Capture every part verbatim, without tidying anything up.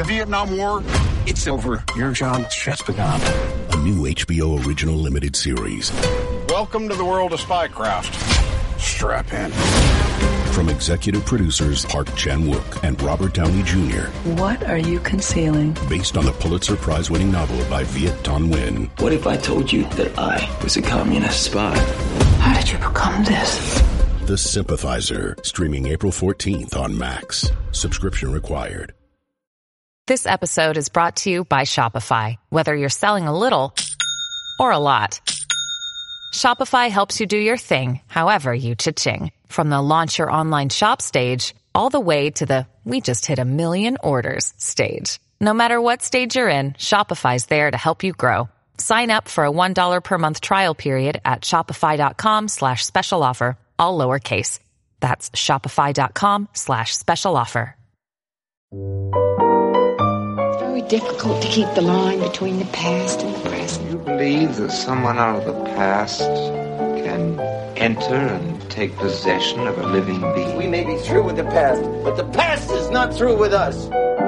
the Vietnam War, it's over. Your job has just begun. A new H B O original limited series. Welcome to the world of Spycraft. Strap in. From executive producers Park Chan-wook and Robert Downey Junior What are you concealing? Based on the Pulitzer Prize-winning novel by Viet Thanh Nguyen. What if I told you that I was a communist spy? How did you become this? The Sympathizer, streaming April fourteenth on Max. Subscription required. This episode is brought to you by Shopify. Whether you're selling a little or a lot, Shopify helps you do your thing, however you cha-ching. From the launch your online shop stage, all the way to the we just hit a million orders stage. No matter what stage you're in, Shopify's there to help you grow. Sign up for a one dollar per month trial period at shopify.com slash special offer, all lowercase. That's shopify.com slash special offer. It's very difficult to keep the line between the past and the present. You believe that someone out of the past can enter and take possession of a living being? We may be through with the past, but the past is not through with us.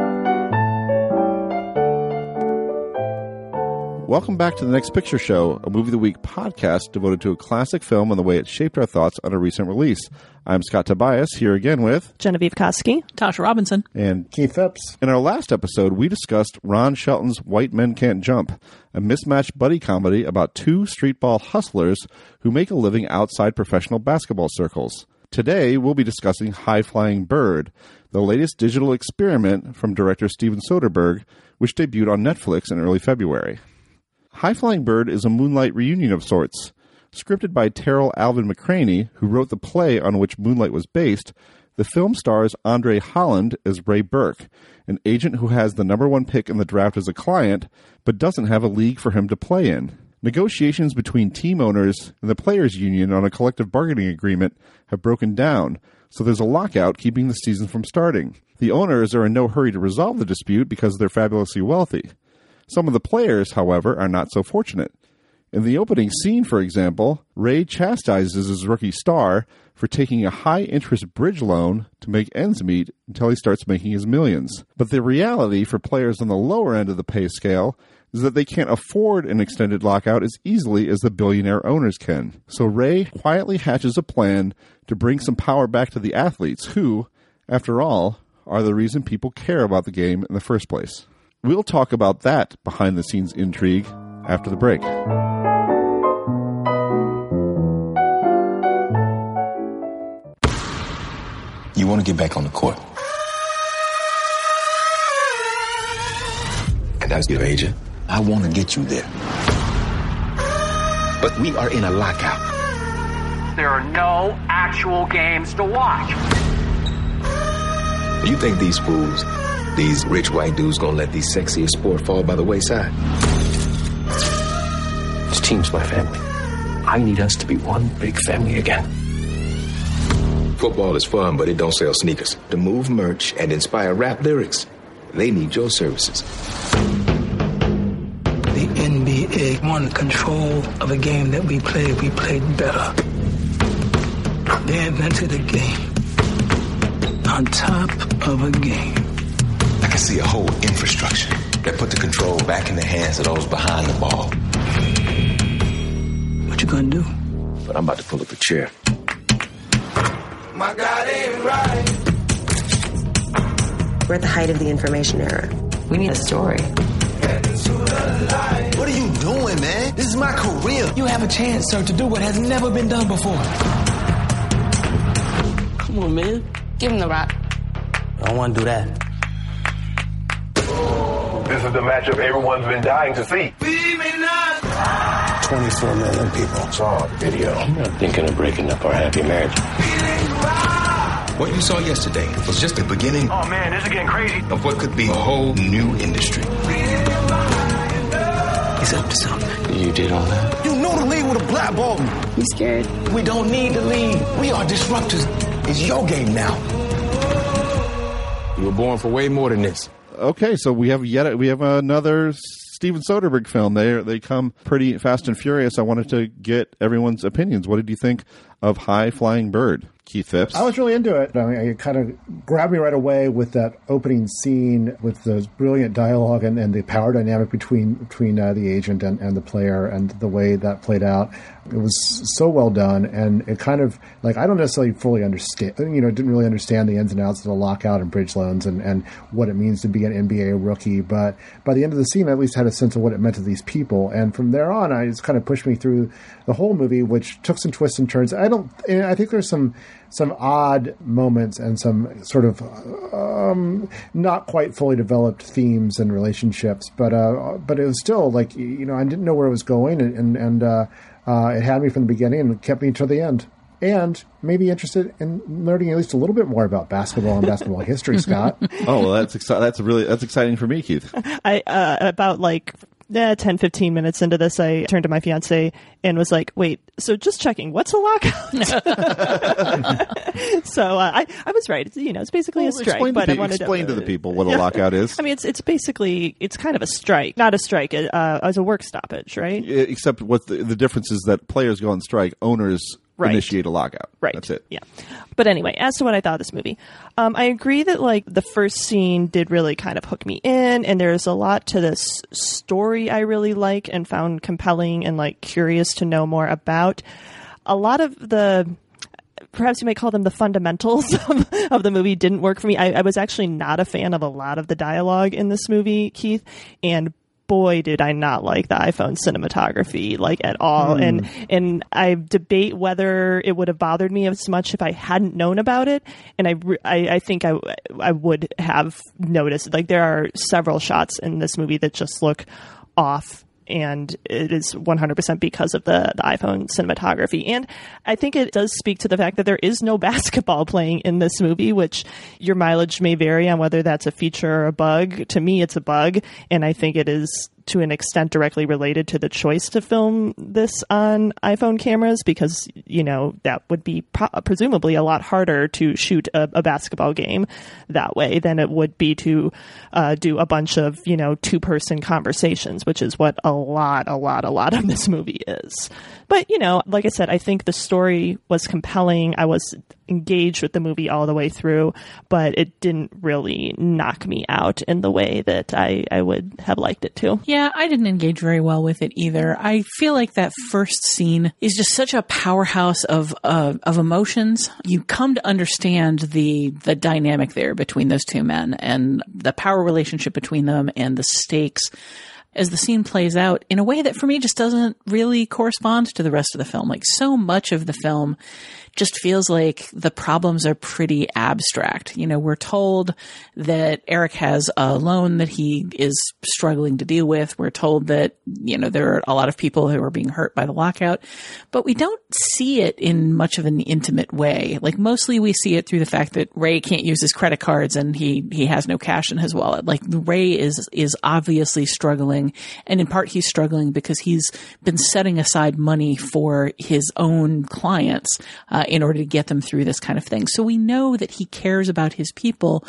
Welcome back to The Next Picture Show, a Movie of the Week podcast devoted to a classic film and the way it shaped our thoughts on a recent release. I'm Scott Tobias, here again with Genevieve Koski, Tasha Robinson, and Keith Phipps. In our last episode, we discussed Ron Shelton's White Men Can't Jump, a mismatched buddy comedy about two streetball hustlers who make a living outside professional basketball circles. Today, we'll be discussing High Flying Bird, the latest digital experiment from director Steven Soderbergh, which debuted on Netflix in early February. High Flying Bird is a Moonlight reunion of sorts. Scripted by Terrell Alvin McCraney, who wrote the play on which Moonlight was based, the film stars Andre Holland as Ray Burke, an agent who has the number one pick in the draft as a client, but doesn't have a league for him to play in. Negotiations between team owners and the players' union on a collective bargaining agreement have broken down, so there's a lockout keeping the season from starting. The owners are in no hurry to resolve the dispute because they're fabulously wealthy. Some of the players, however, are not so fortunate. In the opening scene, for example, Ray chastises his rookie star for taking a high-interest bridge loan to make ends meet until he starts making his millions. But the reality for players on the lower end of the pay scale is that they can't afford an extended lockout as easily as the billionaire owners can. So Ray quietly hatches a plan to bring some power back to the athletes who, after all, are the reason people care about the game in the first place. We'll talk about that behind-the-scenes intrigue after the break. You want to get back on the court. And as your agent, I want to get you there. But we are in a lockout. There are no actual games to watch. You think these fools, these rich white dudes, gonna let these sexiest sport fall by the wayside? This team's my family. I need us to be one big family again. Football is fun, but it don't sell sneakers. To move merch and inspire rap lyrics, they need your services. The N B A wanted control of a game that we played. We played better. They invented a game on top of a game. I can see a whole infrastructure that put the control back in the hands of those behind the ball. What you gonna do? But I'm about to pull up a chair. My God ain't right. We're at the height of the information era. We need a story. What are you doing, man? This is my career. You have a chance, sir, to do what has never been done before. Come on, man. Give him the rock. I don't want to do that. This is the matchup everyone's been dying to see. twenty-four million people saw the video. I'm not thinking of breaking up our happy marriage. What you saw yesterday was just the beginning. Oh man, this is getting crazy. Of what could be a whole new industry. He's up to something. You did all that? You know the league with a black ball. You scared? We don't need the lead. We are disruptors. It's your game now. You were born for way more than this. Okay, so we have yet we have another Steven Soderbergh film. They they come pretty fast and furious. I wanted to get everyone's opinions. What did you think of High Flying Bird? Keith Phipps? I was really into it. I mean, it kind of grabbed me right away with that opening scene with those brilliant dialogue and, and the power dynamic between between uh, the agent and, and the player and the way that played out. It was so well done, and it kind of, like, I don't necessarily fully understand, you know, didn't really understand the ins and outs of the lockout and bridge loans and, and what it means to be an N B A rookie, but by the end of the scene, I at least had a sense of what it meant to these people, and from there on, I just kind of pushed me through the whole movie, which took some twists and turns. I don't, I think there's some some odd moments and some sort of um, not quite fully developed themes and relationships, but uh, but it was still like, you know, I didn't know where it was going, and and, and uh, uh, it had me from the beginning and kept me to the end. And maybe interested in learning at least a little bit more about basketball and basketball history, Scott. Oh, well, that's exci- that's really that's exciting for me, Keith. I uh, about like eh, ten, fifteen minutes into this, I turned to my fiance and was like, "Wait, so just checking, what's a lockout?" So uh, I I was right. It's, you know, it's basically well, a strike. Explain, but to, I wanted explain to, to the people what a lockout is. I mean, it's it's basically it's kind of a strike, not a strike, uh, as a work stoppage, right? Except what the, the difference is that players go on strike, owners. Right. Initiate a lockout. Right. That's it. Yeah. But anyway, as to what I thought of this movie, um, I agree that like the first scene did really kind of hook me in, and there's a lot to this story I really like and found compelling and like curious to know more about. A lot of the, perhaps you might call them the fundamentals of, of the movie didn't work for me. I, I was actually not a fan of a lot of the dialogue in this movie, Keith, and boy, did I not like the iPhone cinematography, like, at all. Mm. And and I debate whether it would have bothered me as much if I hadn't known about it. And I, I, I think I, I would have noticed. Like, there are several shots in this movie that just look off. And it is one hundred percent because of the, the iPhone cinematography. And I think it does speak to the fact that there is no basketball playing in this movie, which your mileage may vary on whether that's a feature or a bug. To me, it's a bug. And I think it is, to an extent, directly related to the choice to film this on iPhone cameras, because, you know, that would be pro- presumably a lot harder to shoot a, a basketball game that way than it would be to uh, do a bunch of, you know, two-person conversations, which is what a lot, a lot, a lot of this movie is. But, you know, like I said, I think the story was compelling. I was engaged with the movie all the way through, but it didn't really knock me out in the way that I, I would have liked it to. Yeah, I didn't engage very well with it either. I feel like that first scene is just such a powerhouse of uh, of emotions. You come to understand the the dynamic there between those two men and the power relationship between them and the stakes as the scene plays out in a way that for me just doesn't really correspond to the rest of the film. Like, so much of the film just feels like the problems are pretty abstract. You know, we're told that Eric has a loan that he is struggling to deal with. We're told that, you know, there are a lot of people who are being hurt by the lockout, but we don't see it in much of an intimate way. Like, mostly we see it through the fact that Ray can't use his credit cards and he, he has no cash in his wallet. Like, Ray is, is obviously struggling, and in part he's struggling because he's been setting aside money for his own clients, uh, in order to get them through this kind of thing. So we know that he cares about his people,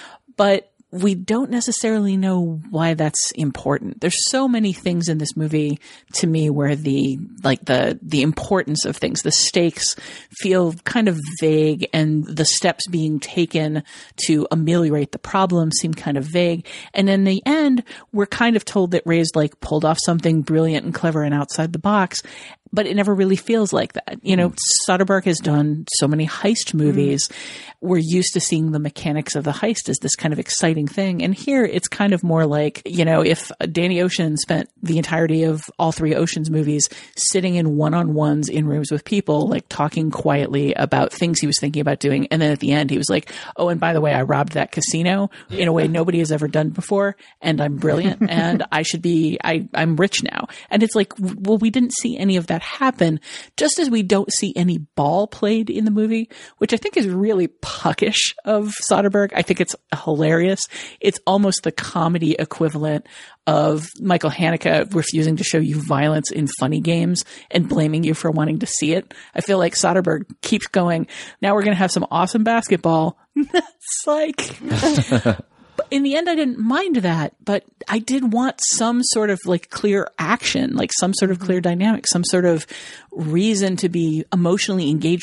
but we don't necessarily know why that's important. There's so many things in this movie to me where the, like the, the importance of things, the stakes feel kind of vague, and the steps being taken to ameliorate the problem seem kind of vague. And in the end, we're kind of told that Ray's like pulled off something brilliant and clever and outside the box, but it never really feels like that. You know, Soderbergh has done so many heist movies. Mm. We're used to seeing the mechanics of the heist as this kind of exciting thing. And here it's kind of more like, you know, if Danny Ocean spent the entirety of all three Oceans movies sitting in one-on-ones in rooms with people, like talking quietly about things he was thinking about doing. And then at the end, he was like, oh, and by the way, I robbed that casino in a way nobody has ever done before. And I'm brilliant. And I should be, I, I'm rich now. And it's like, well, we didn't see any of that happen, just as we don't see any ball played in the movie, which I think is really puckish of Soderbergh. I think it's hilarious. It's almost the comedy equivalent of Michael Haneke refusing to show you violence in funny games and blaming you for wanting to see it. I feel like Soderbergh keeps going, now we're going to have some awesome basketball. It's like... In the end, I didn't mind that, but I did want some sort of like clear action, like some sort of clear dynamic, some sort of reason to be emotionally engaged with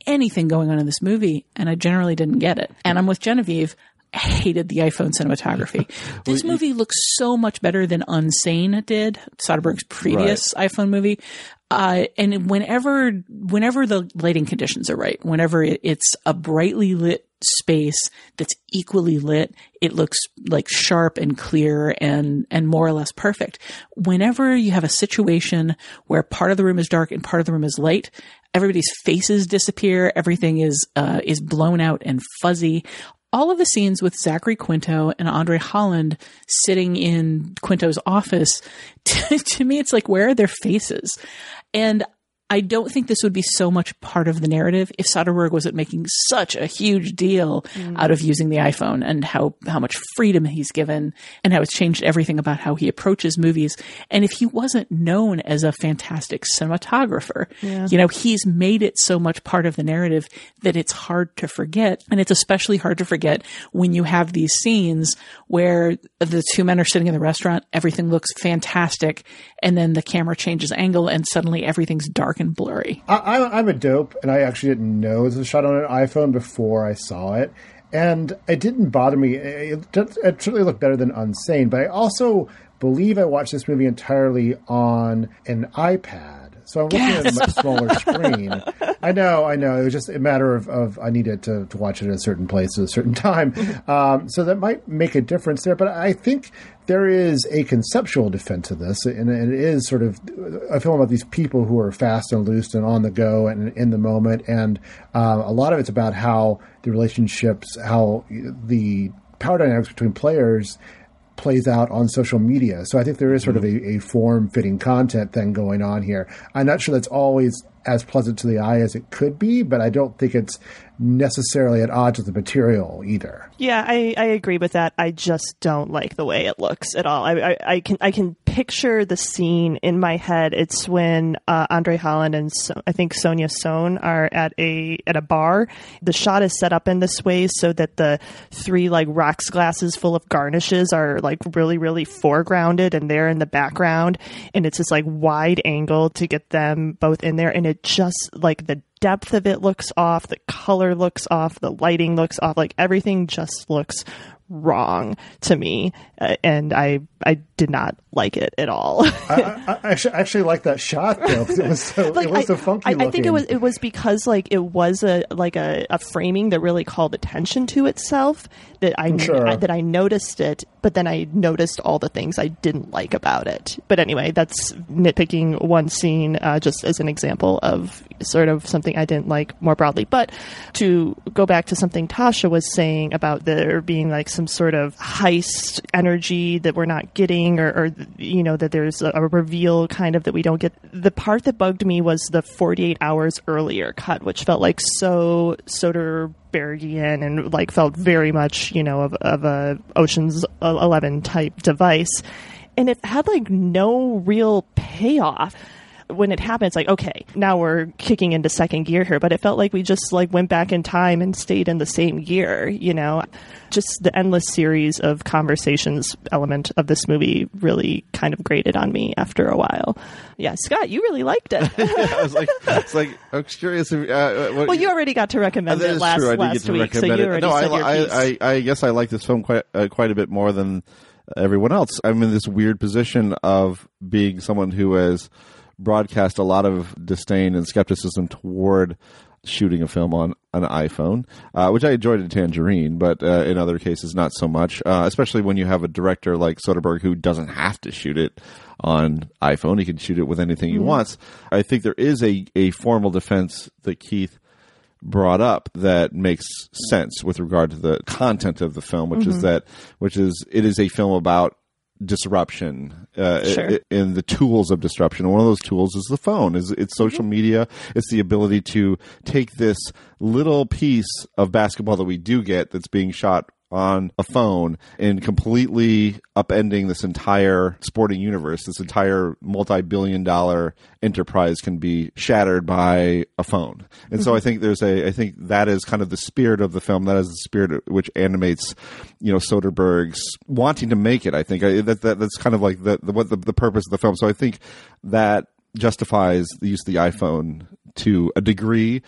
anything going on in this movie, and I generally didn't get it. And I'm with Genevieve. I hated the iPhone cinematography. This well, movie looks so much better than Unsane did, Soderbergh's previous right. iPhone movie. Uh, and whenever, whenever the lighting conditions are right, whenever it, it's a brightly lit space that's equally lit, it looks like sharp and clear and, and more or less perfect. Whenever you have a situation where part of the room is dark and part of the room is light, everybody's faces disappear. Everything is, uh, is blown out and fuzzy. All of the scenes with Zachary Quinto and Andre Holland sitting in Quinto's office, to, to me, it's like, where are their faces? And I don't think this would be so much part of the narrative if Soderbergh wasn't making such a huge deal mm. out of using the iPhone and how, how much freedom he's given and how it's changed everything about how he approaches movies. And if he wasn't known as a fantastic cinematographer, yeah. you know, he's made it so much part of the narrative that it's hard to forget. And it's especially hard to forget when you have these scenes where the two men are sitting in the restaurant, everything looks fantastic, and then the camera changes angle and suddenly everything's dark and blurry. I, I'm a dope, and I actually didn't know it was a shot on an iPhone before I saw it, and it didn't bother me. It, it, it certainly looked better than Unsane, but I also believe I watched this movie entirely on an iPad. So I'm looking yes. at a much smaller screen. I know, I know. It was just a matter of, of I needed to, to watch it at a certain place at a certain time. Um, so that might make a difference there. But I think there is a conceptual defense to this. And it is sort of a film about these people who are fast and loose and on the go and in the moment. And uh, a lot of it's about how the relationships, how the power dynamics between players plays out on social media. So I think there is sort of a, a form-fitting content thing going on here. I'm not sure that's always as pleasant to the eye as it could be, but I don't think it's necessarily at odds with the material either. Yeah, I, I agree with that. I just don't like the way it looks at all. I, I, I can I can picture the scene in my head. It's when uh, Andre Holland and so, I think Sonia Sohn are at a at a bar. The shot is set up in this way so that the three like rocks glasses full of garnishes are like really really foregrounded and they're in the background, and it's this like wide angle to get them both in there, and it just like the depth of it looks off, the color looks off, the lighting looks off, like everything just looks wrong to me, uh, and I I did not like it at all. I, I actually actually like that shot though, because it was so like, it was I, so funky. I, looking. I think it was it was because like it was a like a, a framing that really called attention to itself that I, sure. I that I noticed it, but then I noticed all the things I didn't like about it. But anyway, that's nitpicking one scene uh, just as an example of sort of something I didn't like more broadly. But to go back to something Tasha was saying about there being like some sort of heist energy that we're not getting, or, or you know, that there's a, a reveal kind of that we don't get. The part that bugged me was the forty-eight hours earlier cut, which felt like so Soderberghian and like felt very much, you know, of, of a Ocean's Eleven type device. And it had like no real payoff. When it happened, it's like, okay, now we're kicking into second gear here, but it felt like we just like went back in time and stayed in the same gear, you know. Just the endless series of conversations element of this movie really kind of grated on me after a while. Yeah, Scott, you really liked it. yeah, I was like, it's like I'm curious. If, uh, what, well, you already got to recommend it last true. I last week, so you already no, said I, your I, piece. I, I guess I like this film quite uh, quite a bit more than everyone else. I'm in this weird position of being someone who has broadcast a lot of disdain and skepticism toward shooting a film on an iPhone, uh, which I enjoyed in Tangerine, but uh, in other cases not so much, uh, especially when you have a director like Soderbergh who doesn't have to shoot it on iPhone. He can shoot it with anything he mm-hmm. wants. I think there is a, a formal defense that Keith brought up that makes sense with regard to the content of the film, which mm-hmm. is that, which is, it is a film about disruption uh, sure. in the tools of disruption. And one of those tools is the phone. Is it's social mm-hmm. media. It's the ability to take this little piece of basketball that we do get that's being shot on a phone and completely upending this entire sporting universe. This entire multi-billion dollar enterprise can be shattered by a phone. And mm-hmm. so I think there's a, I think that is kind of the spirit of the film. That is the spirit which animates, you know, Soderbergh's wanting to make it. I think I, that, that that's kind of like the, the what the, the purpose of the film. So I think that justifies the use of the iPhone to a degree.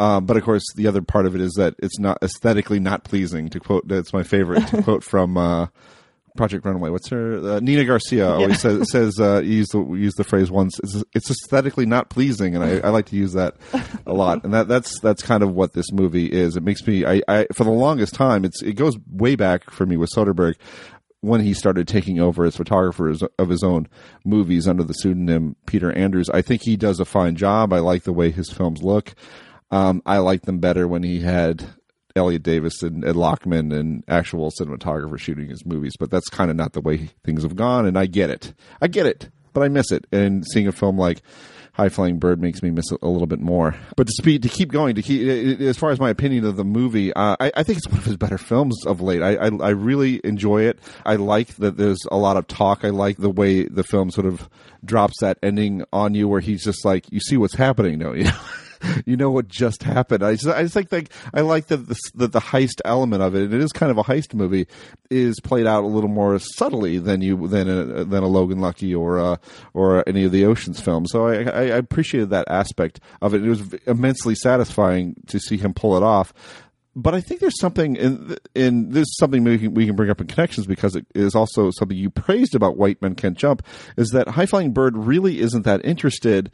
Uh, but of course, the other part of it is that it's not aesthetically not pleasing. To quote, that's my favorite to quote from uh, Project Runway. What's her? Uh, Nina Garcia always yeah. says says uh, use the use the phrase once. It's, it's aesthetically not pleasing, and I, I like to use that a lot. And that that's that's kind of what this movie is. It makes me. I, I for the longest time, it's it goes way back for me with Soderbergh when he started taking over as photographer of his own movies under the pseudonym Peter Andrews. I think he does a fine job. I like the way his films look. Um, I like them better when he had Elliot Davis and Ed Lockman and actual cinematographers shooting his movies, but that's kind of not the way things have gone, and I get it. I get it, but I miss it. And seeing a film like High Flying Bird makes me miss it a little bit more. But to speed, to keep going, to keep, as far as my opinion of the movie, uh, I, I think it's one of his better films of late. I, I, I really enjoy it. I like that there's a lot of talk. I like the way the film sort of drops that ending on you, where he's just like, you see what's happening, don't you? You know what just happened. I just, I just think, think I like that the, the the heist element of it. And it is kind of a heist movie. Is played out a little more subtly than you than a, than a Logan Lucky or uh, or any of the Ocean's films. So I, I appreciated that aspect of it. It was immensely satisfying to see him pull it off. But I think there's something in, in this is something we can, we can bring up in Connections, because it is also something you praised about White Men Can't Jump, is that High Flying Bird really isn't that interested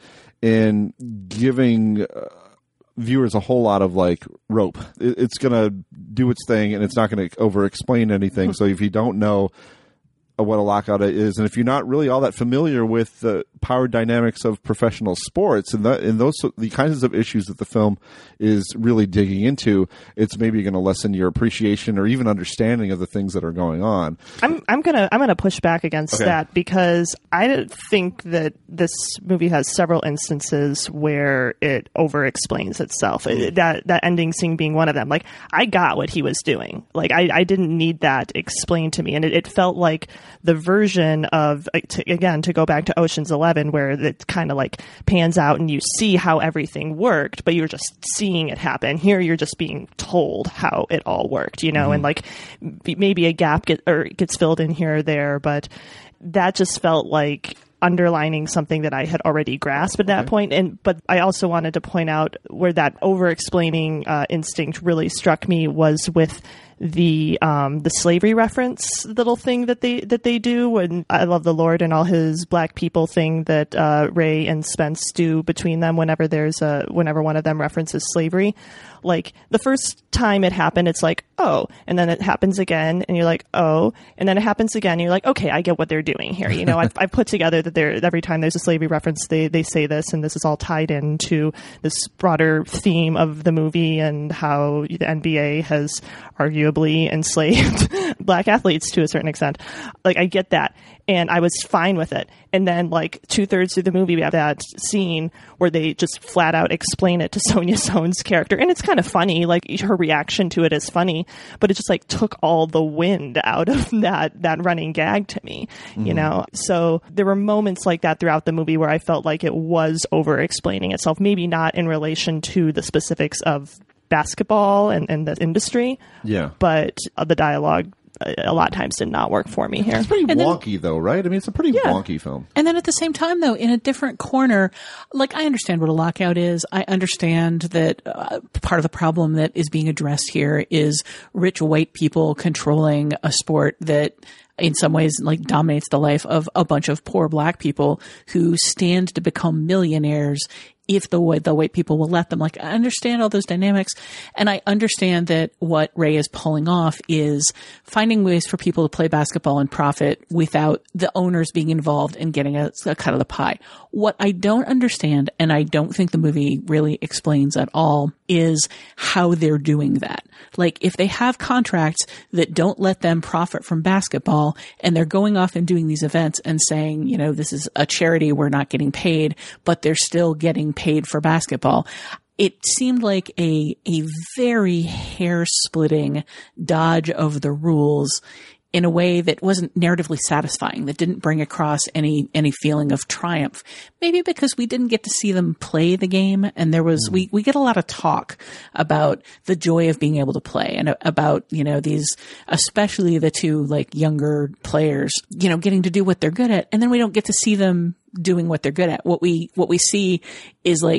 in giving uh, viewers a whole lot of like rope. It, it's going to do its thing, and it's not going to over explain anything. So if you don't know what a lockout is, and if you're not really all that familiar with the power dynamics of professional sports and, the, and those the kinds of issues that the film is really digging into, it's maybe going to lessen your appreciation or even understanding of the things that are going on. I'm I'm gonna I'm gonna push back against okay. that, because I think that this movie has several instances where it over explains itself. It, that that ending scene being one of them. Like, I got what he was doing. Like, I, I didn't need that explained to me, and it, it felt like the version of, to, again, to go back to Ocean's Eleven, where it kind of like pans out and you see how everything worked, but you're just seeing it happen. Here, you're just being told how it all worked, you know, mm-hmm. and like maybe a gap get, or gets filled in here or there, but that just felt like underlining something that I had already grasped at that okay. point. And but I also wanted to point out where that over-explaining uh, instinct really struck me was with the um the slavery reference little thing that they that they do when I Love the Lord and all his black people thing that uh Ray and Spence do between them whenever there's a whenever one of them references slavery. Like, the first time it happened, it's like, oh, and then it happens again, and you're like, oh, and then it happens again, and you're like, okay, I get what they're doing here. You know, I've, I've put together that there every time there's a slavery reference, they they say this, and this is all tied into this broader theme of the movie and how the N B A has arguably enslaved black athletes to a certain extent. Like, I get that, and I was fine with it. And then, like, two thirds through the movie, we have that scene where they just flat out explain it to Sonia Sone's character, and it's kind of funny. Like, her reaction to it is funny, but it just like took all the wind out of that that running gag to me, mm-hmm. you know. So there were moments like that throughout the movie where I felt like it was over explaining itself, maybe not in relation to the specifics of basketball and, and the industry, yeah, but uh, the dialogue a lot of times did not work for me here. It's pretty and wonky then, though, right? I mean, it's a pretty yeah. wonky film. And then at the same time, though, in a different corner, like, I understand what a lockout is. I understand that uh, part of the problem that is being addressed here is rich white people controlling a sport that in some ways like dominates the life of a bunch of poor black people who stand to become millionaires if the white, the white people will let them. Like, I understand all those dynamics, and I understand that what Ray is pulling off is finding ways for people to play basketball and profit without the owners being involved and getting a, a cut of the pie. What I don't understand, and I don't think the movie really explains at all, is how they're doing that. Like, if they have contracts that don't let them profit from basketball, and they're going off and doing these events and saying, you know, this is a charity, we're not getting paid, but they're still getting paid for basketball. It seemed like a a very hair-splitting dodge of the rules in a way that wasn't narratively satisfying, that didn't bring across any any feeling of triumph. Maybe because we didn't get to see them play the game, and there was mm. we we get a lot of talk about the joy of being able to play, and about, you know, these, especially the two like younger players, you know, getting to do what they're good at, and then we don't get to see them doing what they're good at. What we what we see is like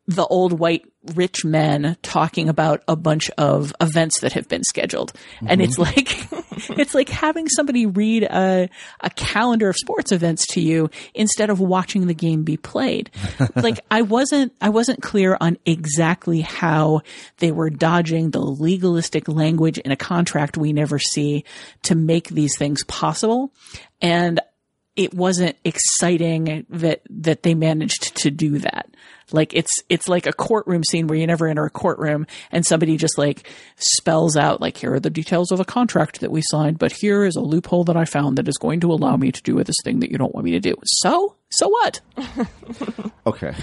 the old white rich men talking about a bunch of events that have been scheduled. Mm-hmm. And it's like, it's like having somebody read a, a calendar of sports events to you instead of watching the game be played. Like I wasn't, I wasn't clear on exactly how they were dodging the legalistic language in a contract we never see to make these things possible. And it wasn't exciting that, that they managed to do that. Like it's, it's like a courtroom scene where you never enter a courtroom and somebody just like spells out like, here are the details of the contract that we signed, but here is a loophole that I found that is going to allow me to do this thing that you don't want me to do. So, so what? Okay.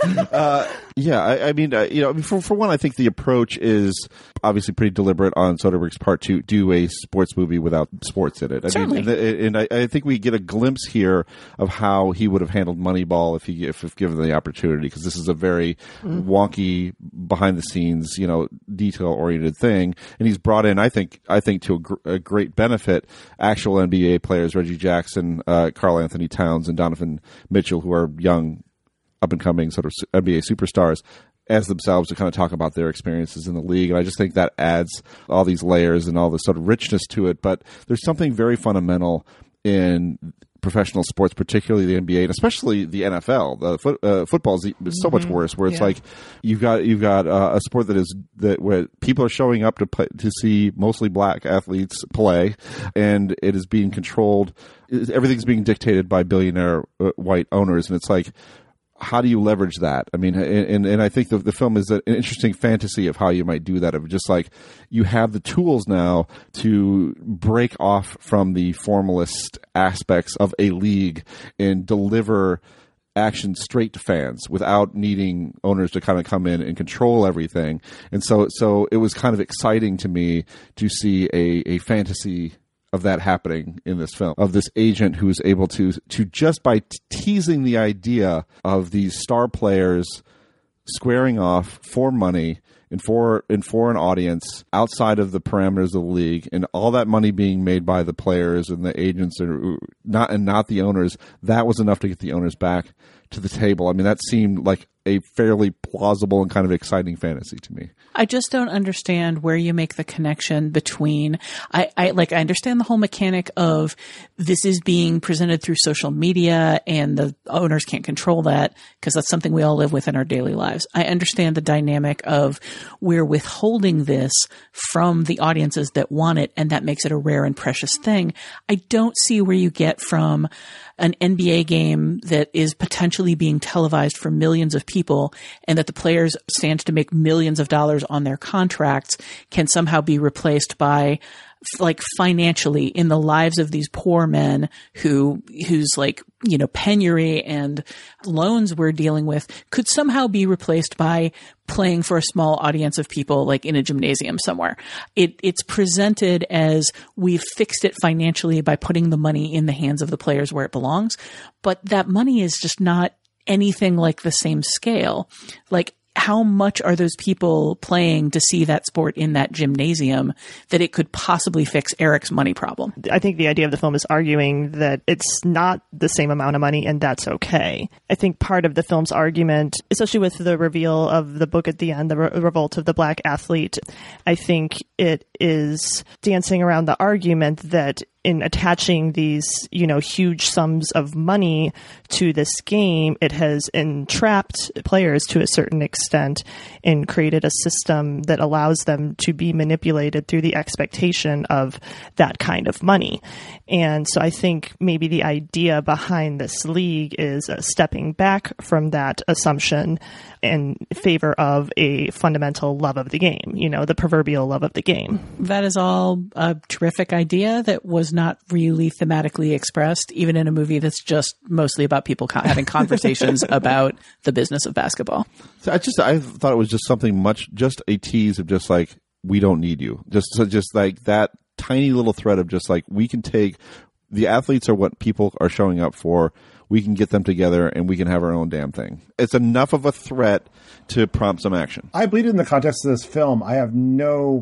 uh, yeah. I, I mean, uh, you know, for, for one, I think the approach is obviously pretty deliberate on Soderbergh's part to do a sports movie without sports in it. I Certainly. mean, and, and I, I think we get a glimpse here of how he would have handled Moneyball if he, if, if given the opportunity, because this is a very mm. wonky, behind the scenes, you know, detail oriented thing. And he's brought in, I think, I think to a, gr- a great benefit, actual N B A players, Reggie Jackson, uh, Karl Anthony Towns, and Donovan Mitchell, who are young, up and coming sort of N B A superstars, as themselves to kind of talk about their experiences in the league. And I just think that adds all these layers and all this sort of richness to it. But there's something very fundamental in professional sports, particularly the N B A and especially the N F L. The foot, uh, football is, is so mm-hmm. much worse. Where it's yeah. like you've got you've got uh, a sport that is that where people are showing up to play, to see mostly black athletes play, and it is being controlled. Everything's being dictated by billionaire uh, white owners, and it's like, how do you leverage that? I mean, and and I think the, the film is an interesting fantasy of how you might do that. Of just like you have the tools now to break off from the formalist aspects of a league and deliver action straight to fans without needing owners to kind of come in and control everything. And so, so it was kind of exciting to me to see a, a fantasy of that happening in this film, of this agent who is able to, to just by t- teasing the idea of these star players squaring off for money and for, and for an audience outside of the parameters of the league, and all that money being made by the players and the agents and not, and not the owners, that was enough to get the owners back to the table. I mean, that seemed like a fairly plausible and kind of exciting fantasy to me. I just don't understand where you make the connection between, I, I like, I understand the whole mechanic of this is being presented through social media and the owners can't control that because that's something we all live with in our daily lives. I understand the dynamic of we're withholding this from the audiences that want it, and that makes it a rare and precious thing. I don't see where you get from an N B A game that is potentially being televised for millions of people and that the players stand to make millions of dollars on their contracts can somehow be replaced by, like, financially in the lives of these poor men who, whose like, you know, penury and loans we're dealing with could somehow be replaced by playing for a small audience of people, like in a gymnasium somewhere. It, it's presented as we've fixed it financially by putting the money in the hands of the players where it belongs. But that money is just not anything like the same scale. Like, how much are those people playing to see that sport in that gymnasium that it could possibly fix Eric's money problem? I think the idea of the film is arguing that it's not the same amount of money and that's okay. I think part of the film's argument, especially with the reveal of the book at the end, The Re- Revolt of the Black Athlete, I think it is dancing around the argument that in attaching these, you know, huge sums of money to this game, it has entrapped players to a certain extent and created a system that allows them to be manipulated through the expectation of that kind of money. And so I think maybe the idea behind this league is uh, stepping back from that assumption in favor of a fundamental love of the game, you know, the proverbial love of the game. That is all a terrific idea that was not really thematically expressed, even in a movie that's just mostly about people co- having conversations about the business of basketball. So I just, I thought it was just something much, just a tease of just like, we don't need you. Just, so just like that tiny little thread of just like, we can take, the athletes are what people are showing up for. We can get them together and we can have our own damn thing. It's enough of a threat to prompt some action. I believe in the context of this film, I have no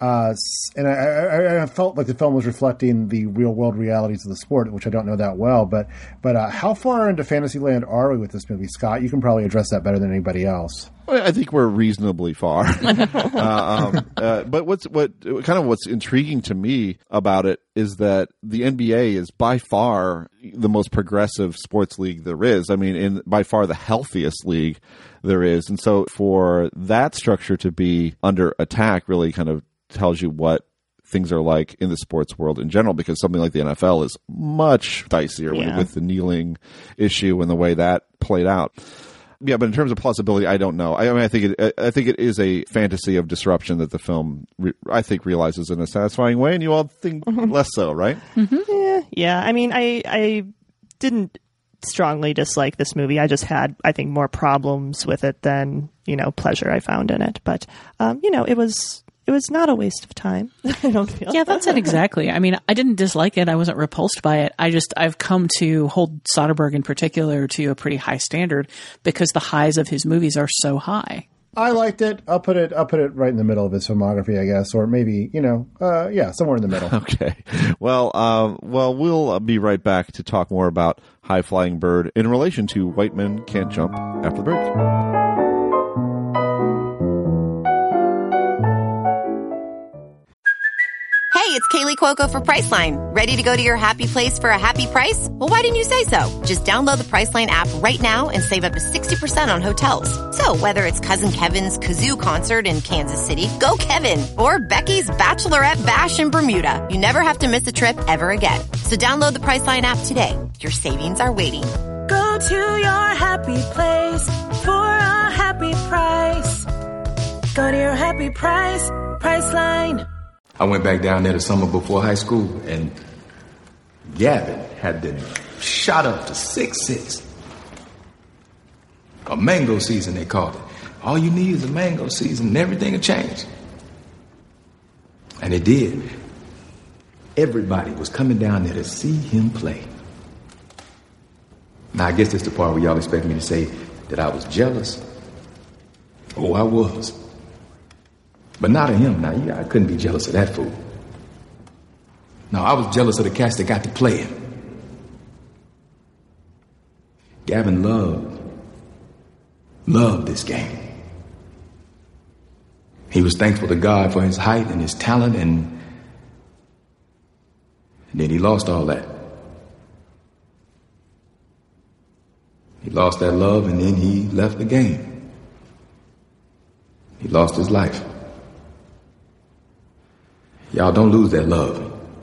Uh, and I, I, I felt like the film was reflecting the real world realities of the sport, which I don't know that well. But but uh, how far into Fantasyland are we with this movie, Scott? You can probably address that better than anybody else. I think we're reasonably far. uh, um, uh, but what's what kind of what's intriguing to me about it is that the N B A is by far the most progressive sports league there is. I mean, in by far the healthiest league there is. And so for that structure to be under attack really kind of tells you what things are like in the sports world in general, because something like the N F L is much dicier Yeah. with, with the kneeling issue and the way that played out. Yeah, but in terms of plausibility, I don't know. I, I mean, I think it, I think it is a fantasy of disruption that the film, re- I think, realizes in a satisfying way, and you all think less so, right? Mm-hmm. Yeah, yeah. I mean, I I didn't strongly dislike this movie. I just had, I think, more problems with it than, you know, pleasure I found in it. But um, you know, it was. It was not a waste of time. I don't feel. Yeah, that's it exactly. I mean, I didn't dislike it. I wasn't repulsed by it. I just, I've come to hold Soderbergh in particular to a pretty high standard because the highs of his movies are so high. I liked it. I'll put it. I'll put it right in the middle of his filmography, I guess, or maybe you know, uh, yeah, somewhere in the middle. Okay. Well, uh, well, we'll uh, be right back to talk more about High Flying Bird in relation to White Men Can't Jump after the break. Hey, it's Kaylee Cuoco for Priceline. Ready to go to your happy place for a happy price? Well, why didn't you say so? Just download the Priceline app right now and save up to sixty percent on hotels. So whether it's Cousin Kevin's Kazoo Concert in Kansas City, go Kevin, or Becky's Bachelorette Bash in Bermuda, you never have to miss a trip ever again. So download the Priceline app today. Your savings are waiting. Go to your happy place for a happy price. Go to your happy price, Priceline. I went back down there the summer before high school, and Gavin had been shot up to six six. A mango season, they called it. All you need is a mango season, and everything will change. And it did. Everybody was coming down there to see him play. Now, I guess that's the part where y'all expect me to say that I was jealous. Oh, I was. But not of him. Now, yeah, I couldn't be jealous of that fool. No, I was jealous of the cats that got to play him. Gavin loved, loved this game. He was thankful to God for his height and his talent, and, and then he lost all that. He lost that love, and then he left the game. He lost his life. Y'all don't lose that love.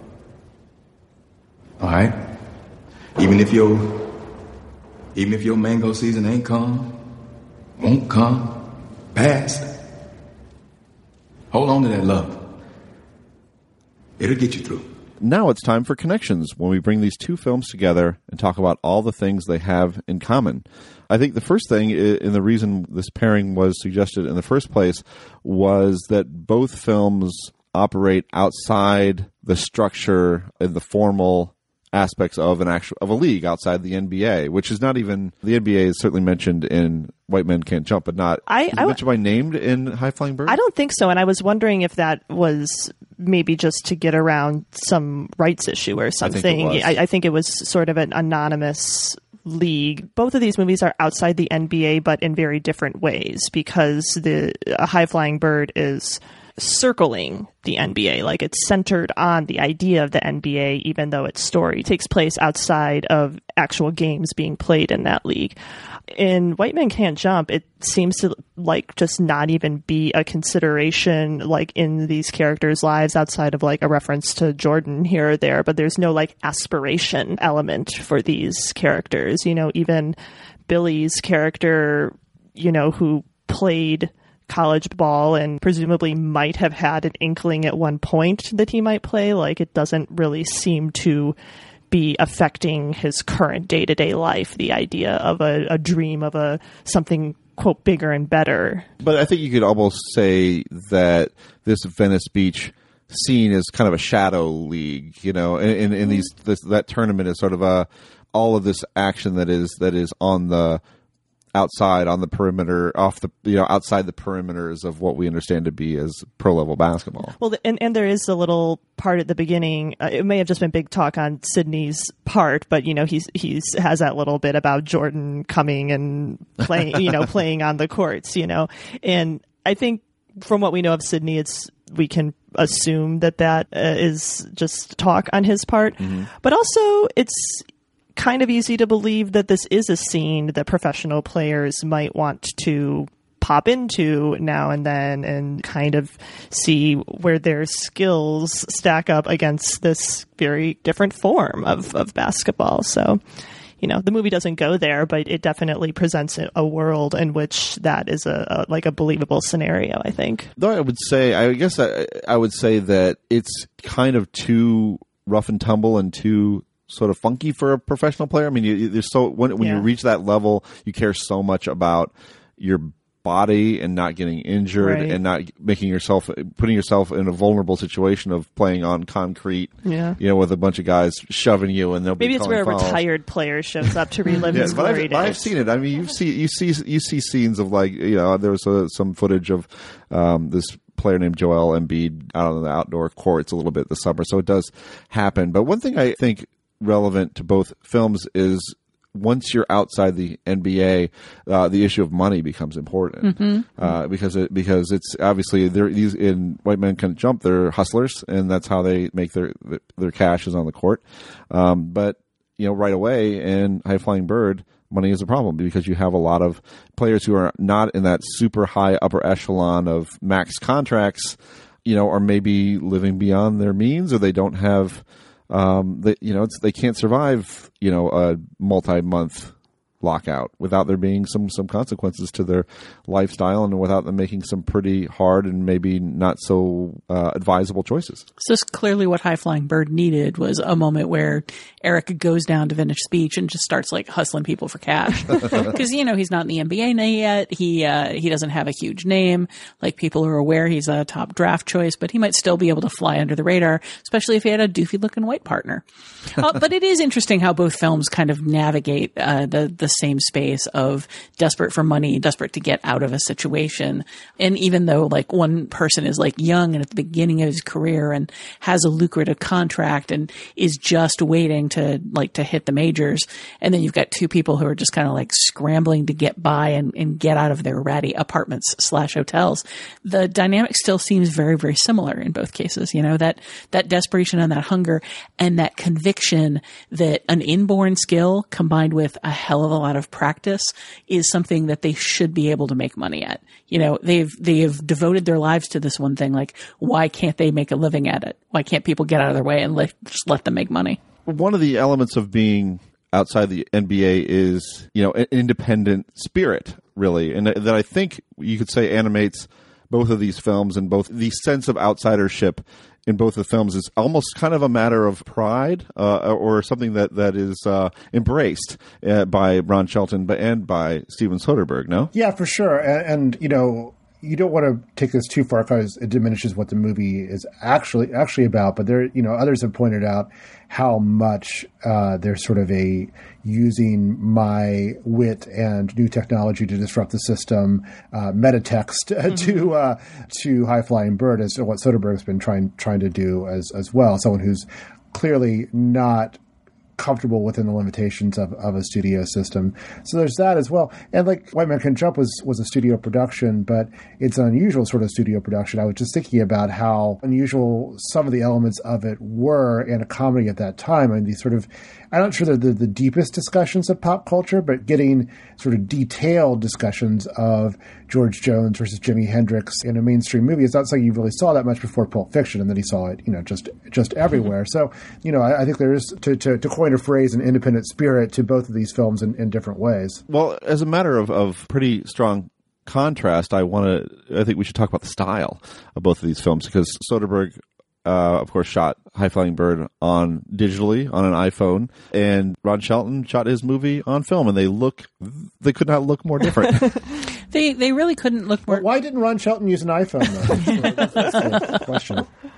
All right? Even if your, even if your mango season ain't come, won't come, past, hold on to that love. It'll get you through. Now it's time for Connections, when we bring these two films together and talk about all the things they have in common. I think the first thing, and the reason this pairing was suggested in the first place, was that both films operate outside the structure and the formal aspects of an actual of a league outside the N B A, which is not even the N B A is certainly mentioned in White Men Can't Jump, but not I, is it I mentioned by named in High Flying Bird. I don't think so, and I was wondering if that was maybe just to get around some rights issue or something. I think it was, I, I think it was sort of an anonymous league. Both of these movies are outside the N B A, but in very different ways, because the uh, High Flying Bird is circling the N B A, like it's centered on the idea of the N B A, even though its story takes place outside of actual games being played in that league. In White Men Can't Jump, it seems to like just not even be a consideration like in these characters' lives outside of like a reference to Jordan here or there, but there's no like aspiration element for these characters. You know, even Billy's character, you know, who played college ball and presumably might have had an inkling at one point that he might play, like it doesn't really seem to be affecting his current day-to-day life, the idea of a, a dream of a something quote bigger and better. But I think you could almost say that this Venice Beach scene is kind of a shadow league, you know, in, in, in these this, that tournament is sort of a all of this action that is that is on the outside on the perimeter, off the you know outside the perimeters of what we understand to be as pro level basketball. Well, and and there is a little part at the beginning. Uh, it may have just been big talk on Sydney's part, but you know he's he's has that little bit about Jordan coming and playing, you know, playing on the courts, you know, and I think from what we know of Sydney, it's we can assume that that uh, is just talk on his part, mm-hmm. but also it's kind of easy to believe that this is a scene that professional players might want to pop into now and then and kind of see where their skills stack up against this very different form of, of basketball. So, you know, the movie doesn't go there, but it definitely presents a world in which that is a, a like a believable scenario, I think. Though I would say, I guess I, I would say that it's kind of too rough and tumble and too sort of funky for a professional player. I mean, you, there's so when when yeah. you reach that level, you care so much about your body and not getting injured right. and not making yourself putting yourself in a vulnerable situation of playing on concrete. Yeah, you know, with a bunch of guys shoving you, and they'll maybe be it's where fouls. A retired player shows up to relive yeah, his but glory I've, days. I've seen it. I mean, you see, you see, you see scenes of like you know, there was a, some footage of um, this player named Joel Embiid out on the outdoor courts a little bit this summer, so it does happen. But one thing I think relevant to both films is once you're outside the N B A, uh, the issue of money becomes important mm-hmm. uh, because it because it's obviously they're these in White Men Can't Jump. They're hustlers, and that's how they make their their cash is on the court. Um, but you know, right away in High Flying Bird, money is a problem because you have a lot of players who are not in that super high upper echelon of max contracts. You know, are maybe living beyond their means, or they don't have. Um, they, you know, it's, they can't survive, you know, a multi-month lockout without there being some, some consequences to their lifestyle and without them making some pretty hard and maybe not so uh, advisable choices. So this clearly what High Flying Bird needed was a moment where Eric goes down to finish speech and just starts like hustling people for cash. Because, you know, he's not in the N B A yet. He, uh, he doesn't have a huge name. Like, people are aware he's a top draft choice, but he might still be able to fly under the radar, especially if he had a doofy looking white partner. uh, but it is interesting how both films kind of navigate uh, the, the same space of desperate for money, desperate to get out of a situation. And even though like one person is like young and at the beginning of his career and has a lucrative contract and is just waiting to like to hit the majors, and then you've got two people who are just kind of like scrambling to get by and, and get out of their ratty apartments slash hotels, the dynamic still seems very, very similar in both cases. You know, that that desperation and that hunger and that conviction that an inborn skill combined with a hell of a lot of practice is something that they should be able to make money at. You know, they've they've devoted their lives to this one thing. Like, why can't they make a living at it? Why can't people get out of their way and let, just let them make money? One of the elements of being outside the N B A is, you know, an independent spirit, really, and that I think you could say animates both of these films, and both the sense of outsidership in both the films is almost kind of a matter of pride, uh, or something that, that is uh, embraced uh, by Ron Shelton but, and by Steven Soderbergh, no? Yeah, for sure. And, and, you know, you don't want to take this too far because it diminishes what the movie is actually actually about. But there, you know, others have pointed out how much uh, there's sort of a using my wit and new technology to disrupt the system, uh, metatext mm-hmm. to uh, to High Flying Bird, is what Soderbergh's been trying trying to do as as well. Someone who's clearly not comfortable within the limitations of, of a studio system. So there's that as well. And like White Man Can Jump was, was a studio production, but it's an unusual sort of studio production. I was just thinking about how unusual some of the elements of it were in a comedy at that time. I mean, these sort of, I'm not sure they're the, the deepest discussions of pop culture, but getting sort of detailed discussions of George Jones versus Jimi Hendrix in a mainstream movie. It's not something you really saw that much before Pulp Fiction, and then he saw it, you know, just just everywhere. So, you know, I, I think there is, to, to, to coin a phrase, an independent spirit to both of these films in, in different ways. Well, as a matter of, of pretty strong contrast, I want to, I think we should talk about the style of both of these films, because Soderbergh, Uh, of course, shot High Flying Bird on digitally on an iPhone, and Ron Shelton shot his movie on film, and they look, they could not look more different. they they really couldn't look more. Well, why didn't Ron Shelton use an iPhone, though? That's, that's the question.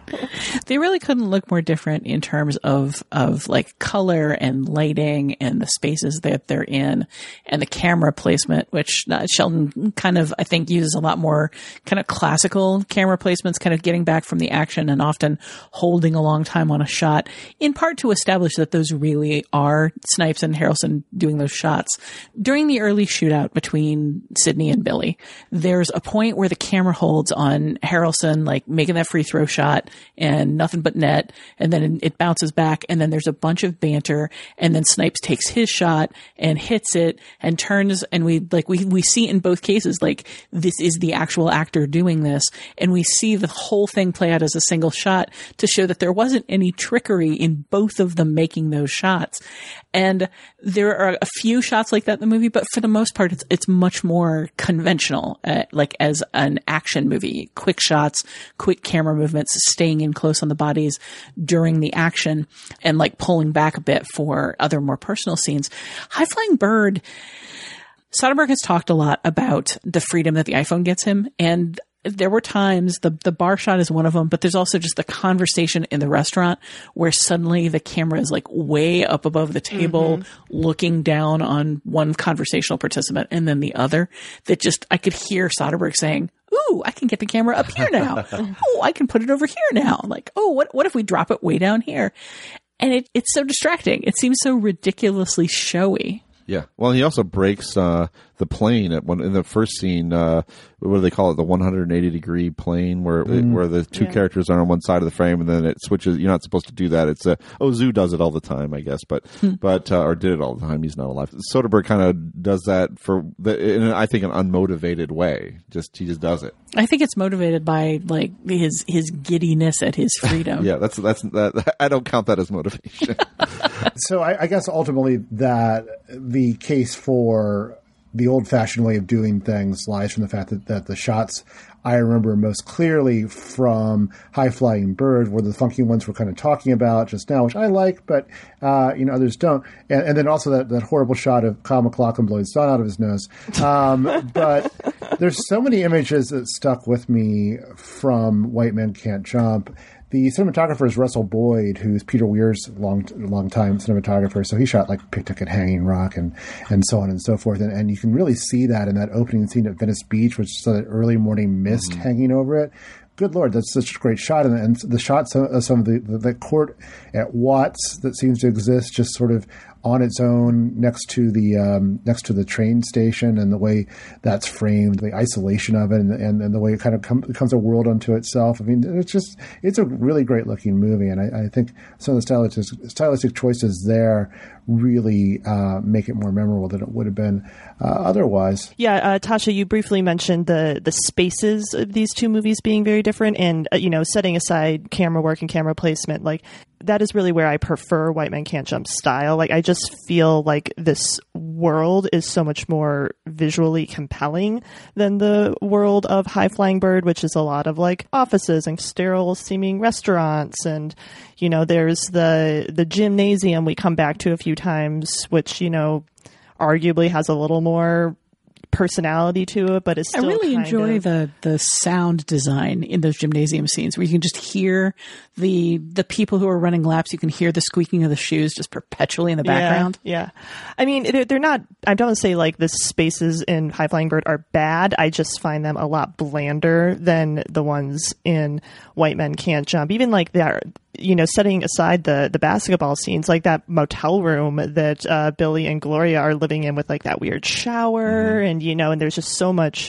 They really couldn't look more different in terms of, of like color and lighting and the spaces that they're in and the camera placement, which uh, Shelton kind of, I think, uses a lot more kind of classical camera placements, kind of getting back from the action and often holding a long time on a shot, in part to establish that those really are Snipes and Harrelson doing those shots. During the early shootout between Sidney and Billy, there's a point where the camera holds on Harrelson, like making that free throw shot and nothing but net, and then it bounces back, and then there's a bunch of banter, and then Snipes takes his shot and hits it and turns, and we like we we see in both cases like this is the actual actor doing this, and we see the whole thing play out as a single shot to show that there wasn't any trickery in both of them making those shots. And there are a few shots like that in the movie, but for the most part, it's it's much more conventional, uh, like as an action movie. Quick shots, quick camera movements, staying in close on the bodies during the action, and like pulling back a bit for other more personal scenes. High Flying Bird, Soderbergh has talked a lot about the freedom that the iPhone gets him, and there were times, the the bar shot is one of them, but there's also just the conversation in the restaurant where suddenly the camera is like way up above the table, mm-hmm. looking down on one conversational participant and then the other, that just, I could hear Soderbergh saying, ooh, I can get the camera up here now. Oh, I can put it over here now. Like, oh, what what if we drop it way down here? And it it's so distracting. It seems so ridiculously showy. Yeah. Well, he also breaks uh, the plane at one in the first scene. Uh, what do they call it? The one hundred eighty degree plane, where mm. where the two yeah. characters are on one side of the frame, and then it switches. You're not supposed to do that. It's a oh, Zoo does it all the time, I guess, but hmm. but uh, or did it all the time. He's not alive. Soderbergh kind of does that for the, in I think an unmotivated way. Just he just does it. I think it's motivated by like his his giddiness at his freedom. yeah, that's that's that. I don't count that as motivation. So I, I guess ultimately that the case for the old-fashioned way of doing things lies from the fact that, that the shots I remember most clearly from High Flying Bird were the funky ones we're kind of talking about just now, which I like, but uh, you know others don't. And, and then also that, that horrible shot of Kyle MacLachlan blowing snot out of his nose. Um, but there's so many images that stuck with me from White Men Can't Jump. The cinematographer is Russell Boyd, who's Peter Weir's long, long time cinematographer. So he shot like Picnic at Hanging Rock and, and so on and so forth. And, and you can really see that in that opening scene at Venice Beach, which is that early morning mist mm-hmm. hanging over it. Good Lord, that's such a great shot. And, and the shots of some of the, the, the court at Watts that seems to exist just sort of on its own next to the um, next to the train station, and the way that's framed, the isolation of it, and, and, and the way it kind of come, becomes a world unto itself. I mean, it's just it's a really great looking movie, and I, I think some of the stylistic, stylistic choices there really uh, make it more memorable than it would have been uh, otherwise. Yeah, uh, Tasha, you briefly mentioned the the spaces of these two movies being very different, and uh, you know, setting aside camera work and camera placement, like that is really where I prefer White Men Can't Jump style. Like, I just feel like this world is so much more visually compelling than the world of High Flying Bird, which is a lot of like offices and sterile seeming restaurants. And, you know, there's the, the gymnasium we come back to a few times, which, you know, arguably has a little more personality to it, but it's still I really kind enjoy of... the the sound design in those gymnasium scenes where you can just hear the the people who are running laps. You can hear the squeaking of the shoes just perpetually in the background. Yeah, yeah. I mean, they're, they're not, I don't say like the spaces in High Flying Bird are bad. I just find them a lot blander than the ones in White Men Can't Jump. Even like that, you know, setting aside the, the basketball scenes, like that motel room that uh, Billy and Gloria are living in with like that weird shower, mm-hmm. and, you know, and there's just so much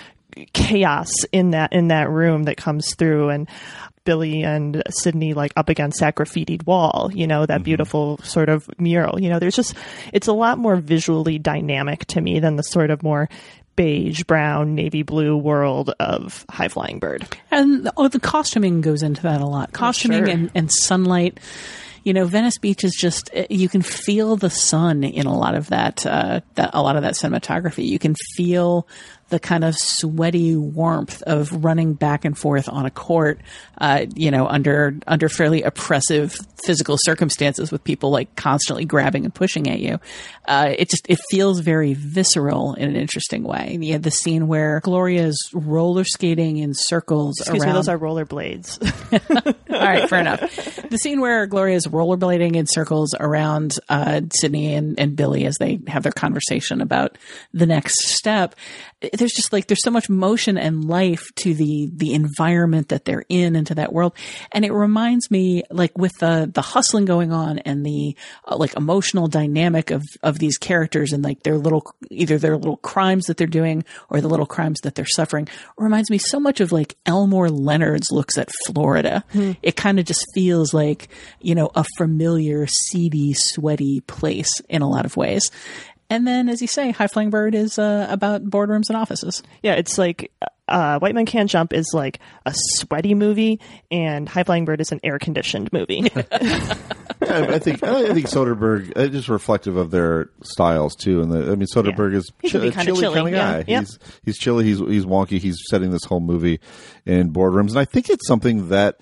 chaos in that, in that room that comes through. And Billy and Sidney like up against that graffitied wall, you know, that mm-hmm. beautiful sort of mural, you know, there's just, it's a lot more visually dynamic to me than the sort of more beige, brown, navy blue world of High Flying Bird. And oh, the costuming goes into that a lot. Costuming sure. and, and sunlight. You know, Venice Beach is just, you can feel the sun in a lot of that, uh, that, a lot of that cinematography. You can feel the kind of sweaty warmth of running back and forth on a court, uh, you know, under, under fairly oppressive physical circumstances with people like constantly grabbing and pushing at you. Uh, it just, it feels very visceral in an interesting way. And you have the scene where Gloria's roller skating in circles Excuse around. me, those are roller blades. right, fair enough. The scene where Gloria's rollerblading in circles around uh, Sydney and, and Billy as they have their conversation about the next step. There's just like, there's so much motion and life to the, the environment that they're in and to that world. And it reminds me, like, with the, the hustling going on and the, uh, like, emotional dynamic of, of these characters and like their little, either their little crimes that they're doing or the little crimes that they're suffering, reminds me so much of like Elmore Leonard's Looks at Florida. Hmm. It kind of just feels like, you know, a familiar, seedy, sweaty place in a lot of ways. And then, as you say, High Flying Bird is uh, about boardrooms and offices. Yeah, it's like uh, White Men Can't Jump is like a sweaty movie, and High Flying Bird is an air-conditioned movie. yeah, I think I think Soderbergh is just reflective of their styles too. And the, I mean, Soderbergh yeah. is he ch- a chilly, chilly kind of guy. Yeah. He's he's chilly. He's he's wonky. He's setting this whole movie in boardrooms, and I think it's something that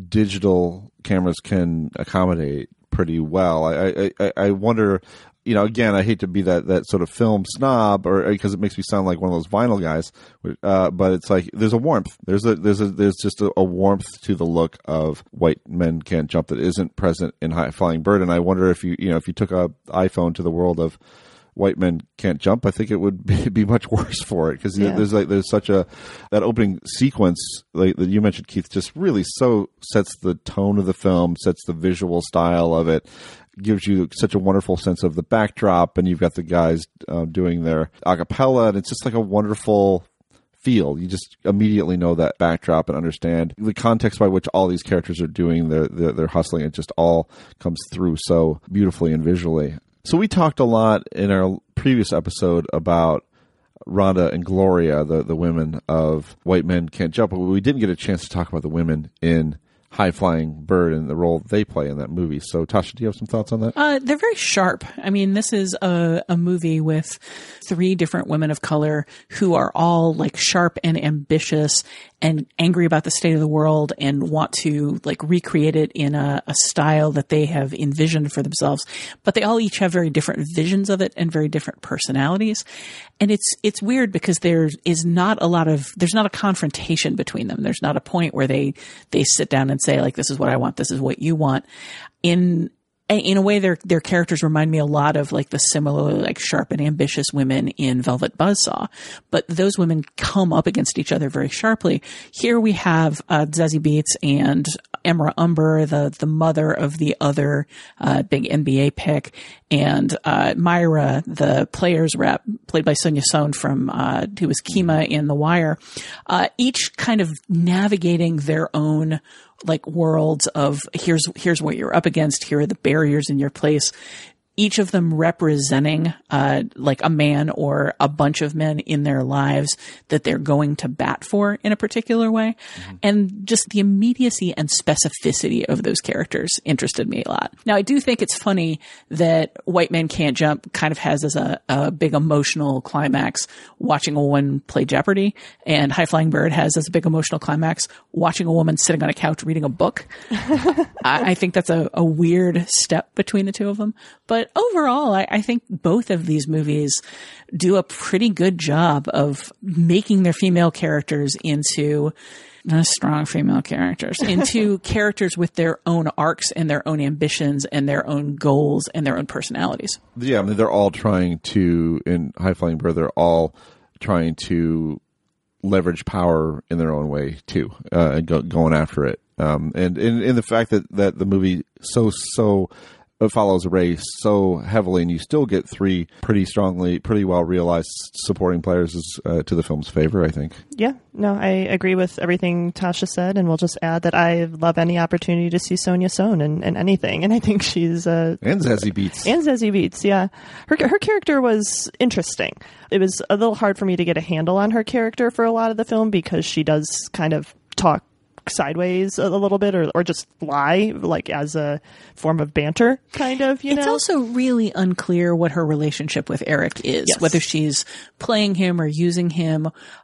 digital cameras can accommodate pretty well. I I, I wonder. You know, again, I hate to be that, that sort of film snob, or because it makes me sound like one of those vinyl guys. Uh, but it's like there's a warmth. There's a there's a there's just a, a warmth to the look of White Men Can't Jump that isn't present in High Flying Bird. And I wonder if you you know if you took a iPhone to the world of White Men Can't Jump, I think it would be, be much worse for it because yeah. there's like there's such a that opening sequence like that you mentioned, Keith, just really so sets the tone of the film, sets the visual style of it. Gives you such a wonderful sense of the backdrop, and you've got the guys uh, doing their a cappella, and it's just like a wonderful feel. You just immediately know that backdrop and understand the context by which all these characters are doing their, their, their hustling. It just all comes through so beautifully and visually. So we talked a lot in our previous episode about Rhonda and Gloria, the, the women of White Men Can't Jump, but we didn't get a chance to talk about the women in High Flying Bird and the role they play in that movie. So, Tasha, do you have some thoughts on that? Uh, they're very sharp. I mean, this is a, a movie with three different women of color who are all like sharp and ambitious and angry about the state of the world and want to like recreate it in a, a style that they have envisioned for themselves. But they all each have very different visions of it and very different personalities. And it's, it's weird because there is not a lot of, there's not a confrontation between them. There's not a point where they, they sit down and say like, this is what I want. This is what you want. In, in a way, their their characters remind me a lot of like the similar, like sharp and ambitious women in Velvet Buzzsaw, but those women come up against each other very sharply. Here we have uh, Zazie Beetz and Emra Umber, the the mother of the other uh, big N B A pick, and uh, Myra, the players rep, played by Sonia Sohn from uh, who was Kima in The Wire. Uh, each kind of navigating their own like worlds of here's, here's what you're up against. Here are the barriers in your place. Each of them representing, uh, like a man or a bunch of men in their lives that they're going to bat for in a particular way. Mm-hmm. And just the immediacy and specificity of those characters interested me a lot. Now, I do think it's funny that White Men Can't Jump kind of has as a, a big emotional climax watching a woman play Jeopardy, and High Flying Bird has as a big emotional climax watching a woman sitting on a couch reading a book. I, I think that's a, a weird step between the two of them. But overall, I, I think both of these movies do a pretty good job of making their female characters into not strong female characters, into characters with their own arcs and their own ambitions and their own goals and their own personalities. Yeah, I mean, they're all trying to, in High Flying Bird, they're all trying to leverage power in their own way too, uh, and go, going after it. Um, and in, in the fact that, that the movie so, so, it follows Ray so heavily, and you still get three pretty strongly, pretty well realized supporting players is, uh, to the film's favor, I think. Yeah, no, I agree with everything Tasha said, and we'll just add that I love any opportunity to see Sonia Sohn in, in anything, and I think she's uh, and Zazie Beetz and Zazie Beetz, yeah, her her character was interesting. It was a little hard for me to get a handle on her character for a lot of the film because she does kind of talk sideways a little bit, or, or just lie, like as a form of banter, kind of, you it's know? It's also really unclear what her relationship with Eric is, yes. Whether she's playing him or using him.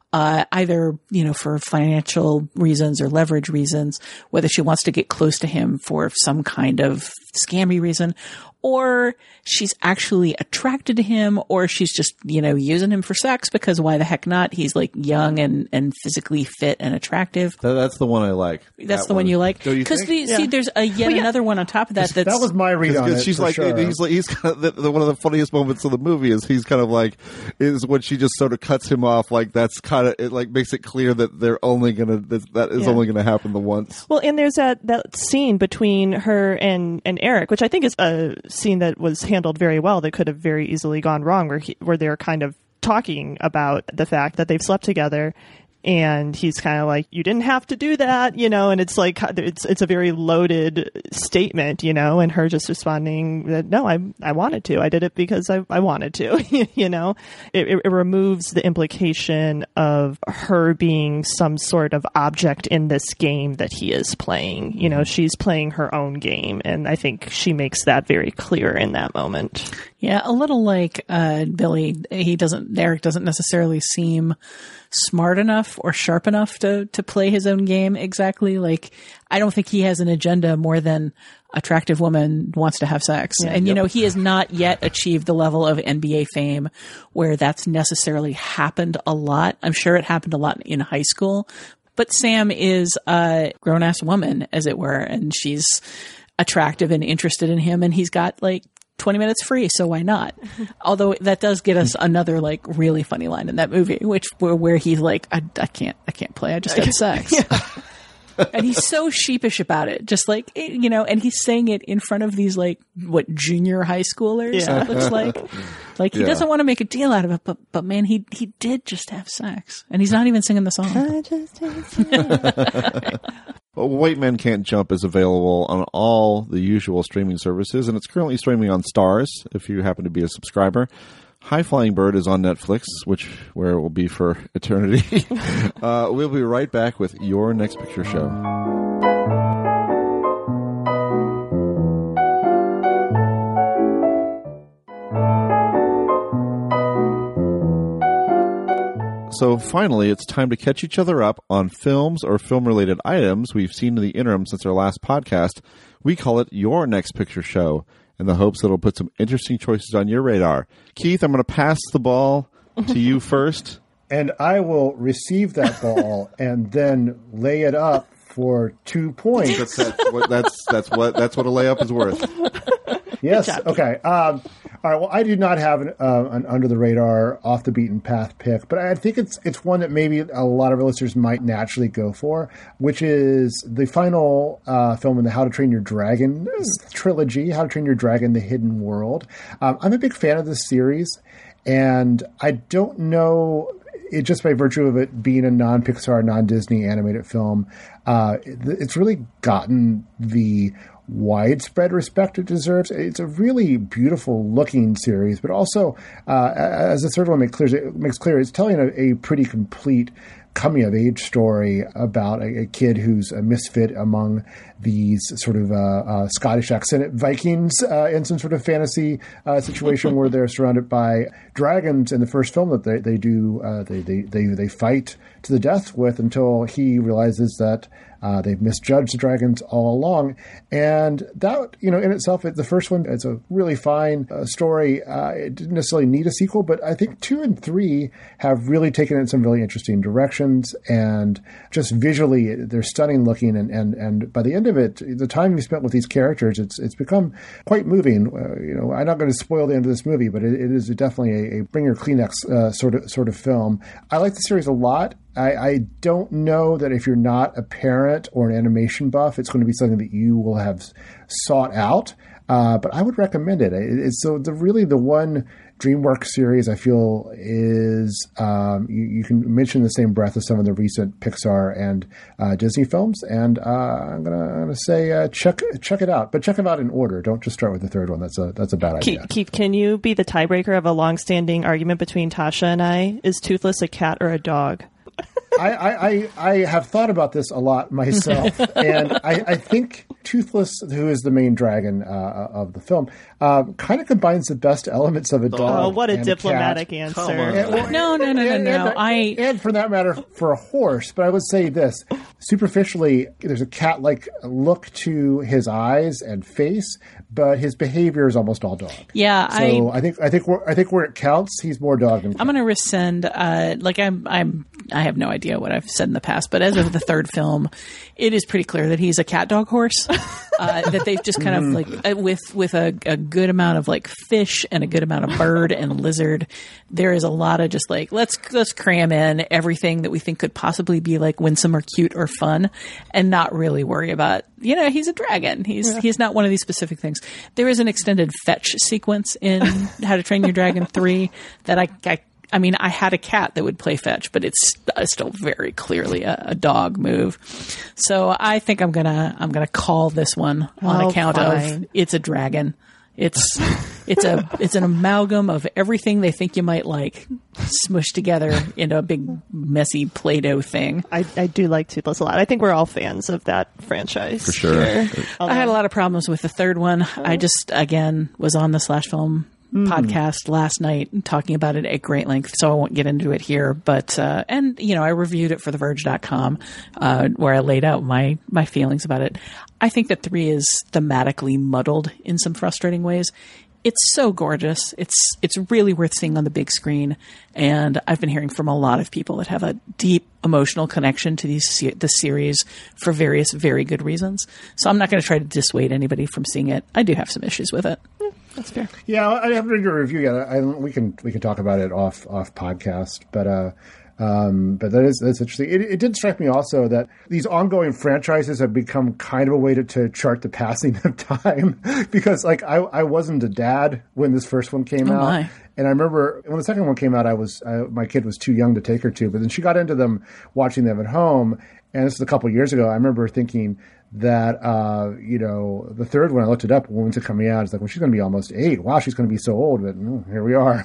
uh, either, you know, for financial reasons or leverage reasons, whether she wants to get close to him for some kind of scammy reason, or she's actually attracted to him, or she's just, you know, using him for sex because why the heck not? He's like young and, and physically fit and attractive. That, that's the one I like. That's that the one, one you like? Because the, Yeah. see, there's a yet Well, yeah. another one on top of that. That's, that was my read on it. She's for like, sure. he's like, he's kind of the, the, one of the funniest moments of the movie is he's kind of like, is when she just sort of cuts him off. Like that's kind of, it like makes it clear that they're only gonna, that, that is Yeah. only gonna happen the once. Well, and there's that, that scene between her and, and Eric, which I think is a scene that was handled very well that could have very easily gone wrong, where he, where they're kind of talking about the fact that they've slept together. And he's kind of like, you didn't have to do that, you know, and it's like, it's it's a very loaded statement, you know, and her just responding that, no, I I wanted to. I did it because I, I wanted to, you know. It, it, it removes the implication of her being some sort of object in this game that he is playing. You know, she's playing her own game, and I think she makes that very clear in that moment. Yeah, a little like uh, Billy. He doesn't, Eric doesn't necessarily seem smart enough or sharp enough to, to play his own game exactly. Like, I don't think he has an agenda more than attractive woman wants to have sex. Yeah. And, you Yep. know, he has not yet achieved the level of N B A fame where that's necessarily happened a lot. I'm sure it happened a lot in high school, but Sam is a grown-ass woman, as it were, and she's attractive and interested in him, and he's got, like, twenty minutes free, so why not? Although that does get us another like really funny line in that movie, which where, where he's like, I, I can't, I can't play. I just had sex. And he's so sheepish about it, just like, you know, and he's saying it in front of these like what junior high schoolers. Yeah. It looks like, like he Yeah. doesn't want to make a deal out of it, but but man, he he did just have sex, and he's not even singing the song. I just had sex. Well, White Men Can't Jump is available on all the usual streaming services, and it's currently streaming on Stars if you happen to be a subscriber. High Flying Bird is on Netflix, which where it will be for eternity. uh, we'll be right back with Your Next Picture Show. So finally, it's time to catch each other up on films or film-related items we've seen in the interim since our last podcast. We call it Your Next Picture Show, in the hopes that it'll put some interesting choices on your radar. Keith, I'm going to pass the ball to you first. And I will receive that ball and then lay it up for two points. That's, that's, what, that's, that's, what, that's what a layup is worth. Yes. Okay. Um, all right. Well, I do not have an, uh, an under the radar, off the beaten path pick, but I think it's it's one that maybe a lot of our listeners might naturally go for, which is the final uh, film in the How to Train Your Dragon trilogy, How to Train Your Dragon: The Hidden World. Um, I'm a big fan of this series, and I don't know. It just by virtue of it being a non-Pixar, non-Disney animated film, uh, it's really gotten the widespread respect it deserves. It's a really beautiful looking series, but also, uh, as the third one makes clear, it makes clear, it's telling a, a pretty complete coming of age story about a, a kid who's a misfit among these sort of uh, uh, Scottish accented Vikings uh, in some sort of fantasy uh, situation where they're surrounded by dragons in the first film that they, they do, uh, they, they, they, they fight to the death with until he realizes that Uh, they've misjudged the dragons all along. And that, you know, in itself, the first one, it's a really fine uh, story. Uh, it didn't necessarily need a sequel, but I think two and three have really taken it in some really interesting directions. And just visually, they're stunning looking. And, and, and by the end of it, the time you spent with these characters, it's it's become quite moving. Uh, you know, I'm not going to spoil the end of this movie, but it, it is definitely a, a bring your Kleenex uh, sort of sort of film. I like the series a lot. I, I don't know that if you're not a parent or an animation buff, it's going to be something that you will have sought out. Uh, but I would recommend it. it it's so the really the one DreamWorks series I feel is um, you, you can mention the same breath as some of the recent Pixar and uh, Disney films. And uh, I'm gonna, I'm gonna say uh, check check it out, but check them out in order. Don't just start with the third one. That's a that's a bad idea. Keith, Keith, can you be the tiebreaker of a long-standing argument between Tasha and I? Is Toothless a cat or a dog? I, I, I, I have thought about this a lot myself, and I, I think Toothless, who is the main dragon uh, of the film, uh, kind of combines the best elements of a dog. Oh, what a and diplomatic a answer! And, well, no, no, no, no, and, no. And, I and for that matter, for a horse. But I would say this: superficially, there's a cat-like look to his eyes and face, but his behavior is almost all dog. Yeah, so I, I think I think where, I think where it counts, he's more dog than cat. I'm going to rescind. Uh, like I'm, I'm, I have no idea what I've said in the past, but as of the third film, it is pretty clear that he's a cat dog horse. Uh, that they've just kind of like uh, with with a, a good amount of like fish and a good amount of bird and lizard. There is a lot of just like let's let's cram in everything that we think could possibly be like winsome or cute or fun, and not really worry about, you know, he's a dragon. He's yeah. he's not one of these specific things. There is an extended fetch sequence in How to Train Your Dragon three that I, I I mean, I had a cat that would play fetch, but it's still very clearly a, a dog move. So I think I'm gonna I'm gonna call this one on oh, account fine. of it's a dragon. It's it's a it's an amalgam of everything they think you might like, smushed together into a big messy Play-Doh thing. I, I do like Toothless a lot. I think we're all fans of that franchise. For sure. I had a lot of problems with the third one. Oh. I just again was on the Slash Film Mm. podcast last night talking about it at great length, so I won't get into it here. But uh, and you know, I reviewed it for the verge dot com uh, where I laid out my my feelings about it. I think that three is thematically muddled in some frustrating ways. It's so gorgeous. It's it's really worth seeing on the big screen, and I've been hearing from a lot of people that have a deep emotional connection to these the series for various very good reasons. So I'm not going to try to dissuade anybody from seeing it. I do have some issues with it. Yeah, that's fair. Yeah, I haven't read your review yet. I, we can we can talk about it off off podcast, but. Uh, Um, but that is that's interesting. It, it did strike me also that these ongoing franchises have become kind of a way to, to chart the passing of time because, like, I, I wasn't a dad when this first one came oh out, my. and I remember when the second one came out, I was I, my kid was too young to take her to, but then she got into them watching them at home, and this was a couple of years ago. I remember thinking that, uh, you know, the third one, I looked it up, when's it coming out? It's like, well, she's going to be almost eight. Wow, she's going to be so old. But mm, here we are.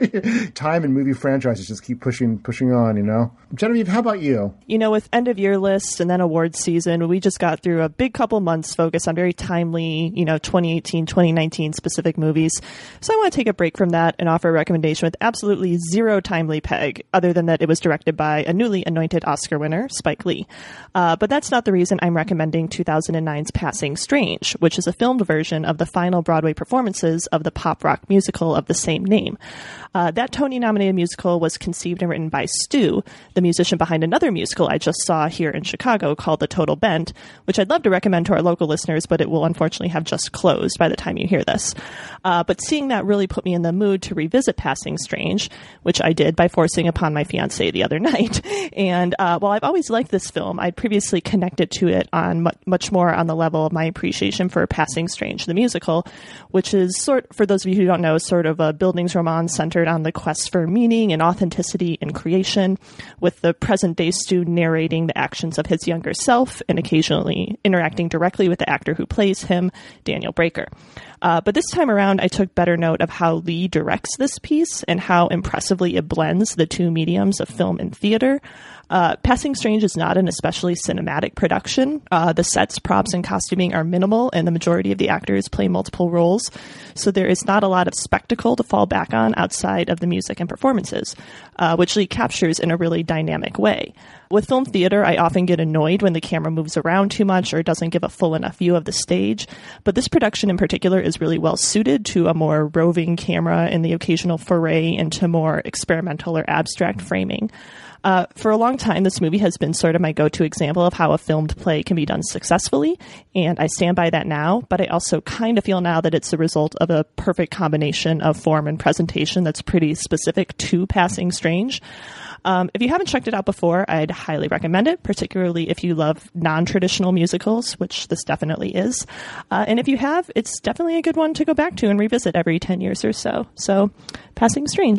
Time and movie franchises just keep pushing, pushing on, you know? Genevieve, how about you? You know, with end of year lists and then awards season, we just got through a big couple months focused on very timely, you know, twenty eighteen, twenty nineteen specific movies. So I want to take a break from that and offer a recommendation with absolutely zero timely peg, other than that it was directed by a newly anointed Oscar winner, Spike Lee. Uh, but that's not the reason I'm recommending two thousand nine's Passing Strange, which is a filmed version of the final Broadway performances of the pop rock musical of the same name. Uh, that Tony-nominated musical was conceived and written by Stu, the musician behind another musical I just saw here in Chicago called The Total Bent, which I'd love to recommend to our local listeners, but it will unfortunately have just closed by the time you hear this. Uh, but seeing that really put me in the mood to revisit Passing Strange, which I did by forcing upon my fiancé the other night. And uh, while I've always liked this film, I'd previously connected to it on mu- much more on the level of my appreciation for Passing Strange, the musical, which is sort, for those of you who don't know, sort of a Bildungsroman centered on the quest for meaning and authenticity in creation, with the present-day Stu narrating the actions of his younger self and occasionally interacting directly with the actor who plays him, Daniel Breaker. Uh, but this time around, I took better note of how Lee directs this piece and how impressively it blends the two mediums of film and theater. Uh, Passing Strange is not an especially cinematic production. Uh, the sets, props, and costuming are minimal, and the majority of the actors play multiple roles. So there is not a lot of spectacle to fall back on outside of the music and performances, uh, which Lee captures in a really dynamic way. With film theater, I often get annoyed when the camera moves around too much or doesn't give a full enough view of the stage. But this production in particular is really well suited to a more roving camera and the occasional foray into more experimental or abstract framing. Uh, for a long time, this movie has been sort of my go-to example of how a filmed play can be done successfully, and I stand by that now, but I also kind of feel now that it's the result of a perfect combination of form and presentation that's pretty specific to Passing Strange. Um, if you haven't checked it out before, I'd highly recommend it, particularly if you love non-traditional musicals, which this definitely is. Uh, and if you have, it's definitely a good one to go back to and revisit every ten years or so. So, Passing Strange.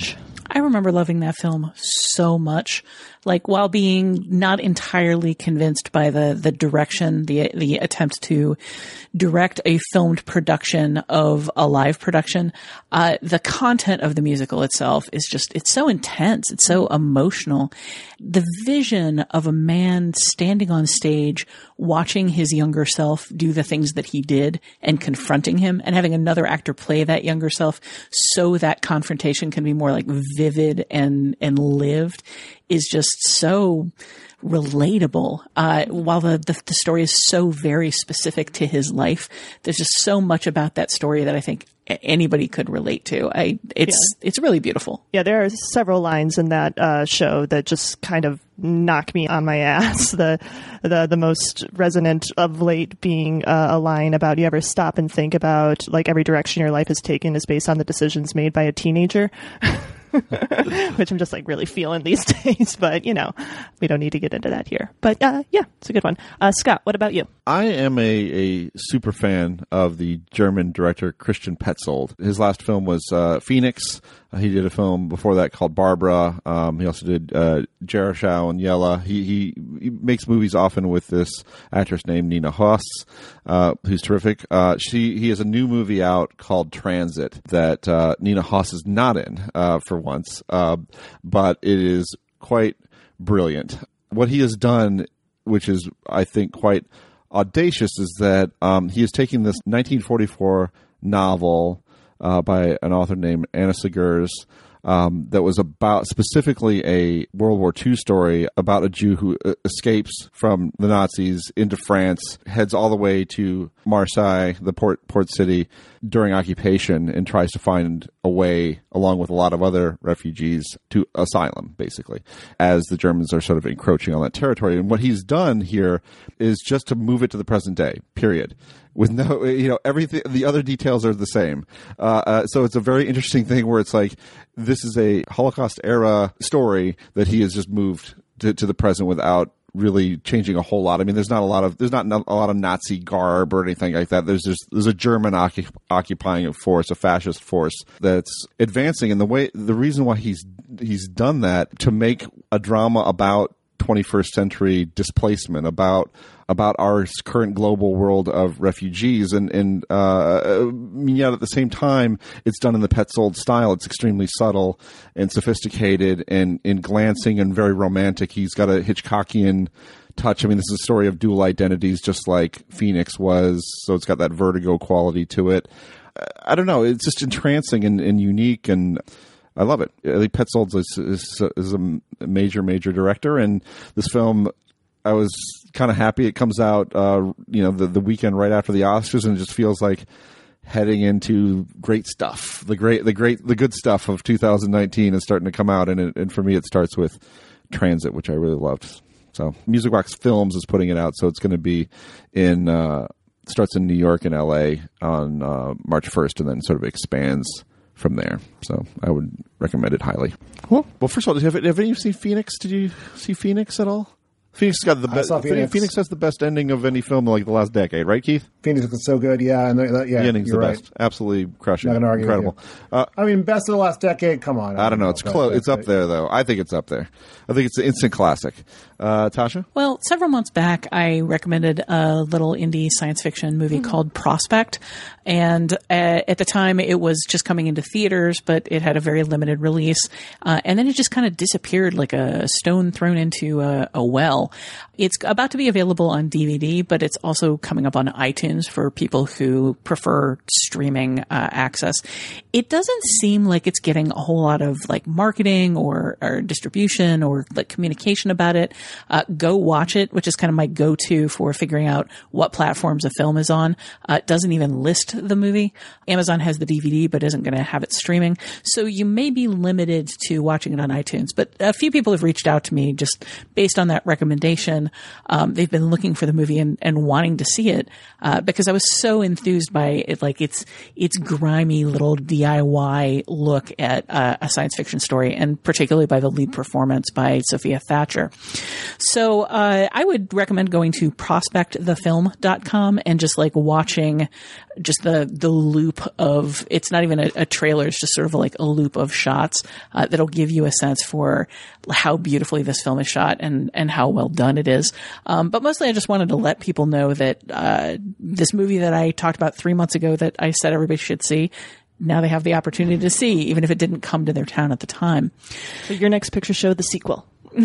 I remember loving that film so much. Like, while being not entirely convinced by the, the direction, the, the attempt to direct a filmed production of a live production, uh, the content of the musical itself is just, it's so intense. It's so emotional. The vision of a man standing on stage, watching his younger self do the things that he did and confronting him, and having another actor play that younger self so that confrontation can be more like vivid and, and lived, is just so relatable. Uh, while the, the the story is so very specific to his life, there's just so much about that story that I think anybody could relate to. I it's yeah. it's really beautiful. Yeah, there are several lines in that uh, show that just kind of knock me on my ass. The the the most resonant of late being uh, a line about, you ever stop and think about, like, every direction your life has taken is based on the decisions made by a teenager. Which I'm just like really feeling these days, but you know, we don't need to get into that here. But uh, yeah, it's a good one. Uh, Scott, what about you? I am a, a super fan of the German director Christian Petzold. His last film was uh, Phoenix. Uh, he did a film before that called Barbara. Um, he also did uh, Jerichow and Yella. He, he he makes movies often with this actress named Nina Hoss, uh, who's terrific. Uh, she he has a new movie out called Transit that uh, Nina Hoss is not in uh, for once, uh, but it is quite brilliant. What he has done, which is, I think, quite audacious, is that um, he is taking this nineteen forty-four novel uh, by an author named Anna Segers, um, that was about specifically a World War Two story about a Jew who uh, escapes from the Nazis into France, heads all the way to Marseille, the port port city, during occupation, and tries to find a way, along with a lot of other refugees, to asylum, basically, as the Germans are sort of encroaching on that territory. And what he's done here is just to move it to the present day, period. With no, you know, everything, the other details are the same. Uh, uh, so it's a very interesting thing where it's like, this is a Holocaust era story that he has just moved to, to the present without really changing a whole lot. I mean, there's not a lot of, there's not a lot of Nazi garb or anything like that. There's just, there's a German occup- occupying force, a fascist force that's advancing. And the way, the reason why he's, he's done that to make a drama about twenty-first century displacement, about about our current global world of refugees, and and uh, yet at the same time, it's done in the Petzold style. It's extremely subtle and sophisticated and, and glancing and very romantic. He's got a Hitchcockian touch. I mean, this is a story of dual identities, just like Phoenix was. So it's got that Vertigo quality to it. I don't know. It's just entrancing and, and unique, and I love it. I think Petzold is, is, is a major, major director, and this film, I was kind of happy it comes out, uh, you know, the, the weekend right after the Oscars, and it just feels like heading into great stuff. The great, the great, the good stuff of two thousand nineteen is starting to come out, and it, and for me, it starts with Transit, which I really loved. So, Music Box Films is putting it out, so it's going to be in uh, starts in New York and L A on uh, March first, and then sort of expands from there. So I would recommend it highly. Cool. Well, first of all, have, have any of you seen Phoenix? Did you see Phoenix at all? Phoenix got the best. Phoenix. Phoenix has the best ending of any film in like the last decade, right, Keith? Phoenix was so good, yeah, and the, the, yeah, the ending's you're the right. best. Absolutely crushing. Not gonna argue Incredible. Uh, I mean, best of the last decade. Come on. I, I don't know. know. It's close. It's up there, though. I think it's up there. I think it's an instant classic. Uh, Tasha? Well, several months back, I recommended a little indie science fiction movie mm-hmm. called Prospect. And uh, at the time, it was just coming into theaters, but it had a very limited release. Uh, and then it just kind of disappeared like a stone thrown into a, a well. It's about to be available on D V D, but it's also coming up on iTunes for people who prefer streaming uh, access. It doesn't seem like it's getting a whole lot of like marketing or, or distribution or like communication about it. Uh, go watch it, which is kind of my go-to for figuring out what platforms a film is on. Uh, it doesn't even list the movie. Amazon has the D V D, but isn't going to have it streaming. So you may be limited to watching it on iTunes. But a few people have reached out to me just based on that recommendation. Um, they've been looking for the movie and, and wanting to see it uh, uh, because I was so enthused by it, like its its grimy little D I Y look at uh, a science fiction story, and particularly by the lead performance by Sophia Thatcher. So uh, I would recommend going to prospect the film dot com and just like watching just the the loop of, it's not even a, a trailer, it's just sort of like a loop of shots uh, that'll give you a sense for how beautifully this film is shot and and how well done it is. Um, but mostly I just wanted to let people know that uh, this movie that I talked about three months ago that I said everybody should see, now they have the opportunity to see, even if it didn't come to their town at the time. So your next picture show, the sequel.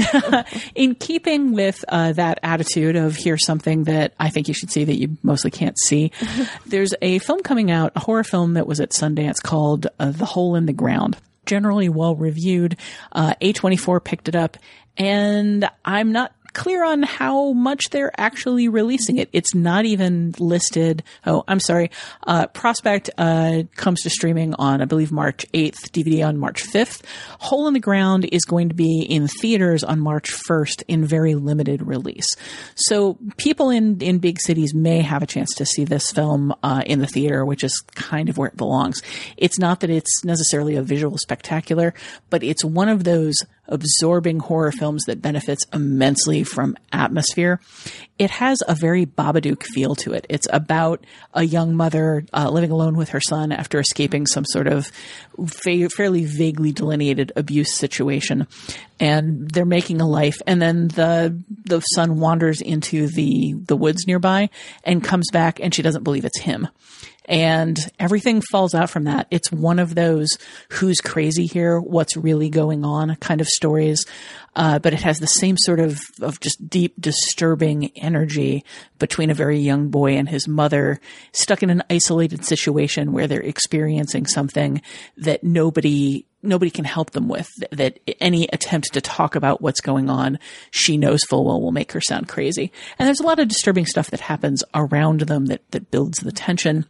In keeping with uh, that attitude of here's something that I think you should see that you mostly can't see, there's a film coming out, a horror film that was at Sundance called uh, The Hole in the Ground. Generally well reviewed. Uh, A twenty-four picked it up, and I'm not clear on how much they're actually releasing it. It's not even listed. Oh, I'm sorry. Uh, Prospect, uh, comes to streaming on, I believe, March eighth, D V D on March fifth. Hole in the Ground is going to be in theaters on March first in very limited release. So people in, in big cities may have a chance to see this film, uh, in the theater, which is kind of where it belongs. It's not that it's necessarily a visual spectacular, but it's one of those absorbing horror films that benefits immensely from atmosphere. It has a very Babadook feel to it. It's about a young mother uh, living alone with her son after escaping some sort of fa- fairly vaguely delineated abuse situation, and they're making a life. And then the the son wanders into the the woods nearby and comes back, and she doesn't believe it's him. And everything falls out from that. It's one of those who's crazy here, what's really going on kind of stories. Uh, but it has the same sort of, of just deep, disturbing energy between a very young boy and his mother stuck in an isolated situation where they're experiencing something that nobody nobody can help them with, that any attempt to talk about what's going on, she knows full well will make her sound crazy. And there's a lot of disturbing stuff that happens around them that, that builds the tension.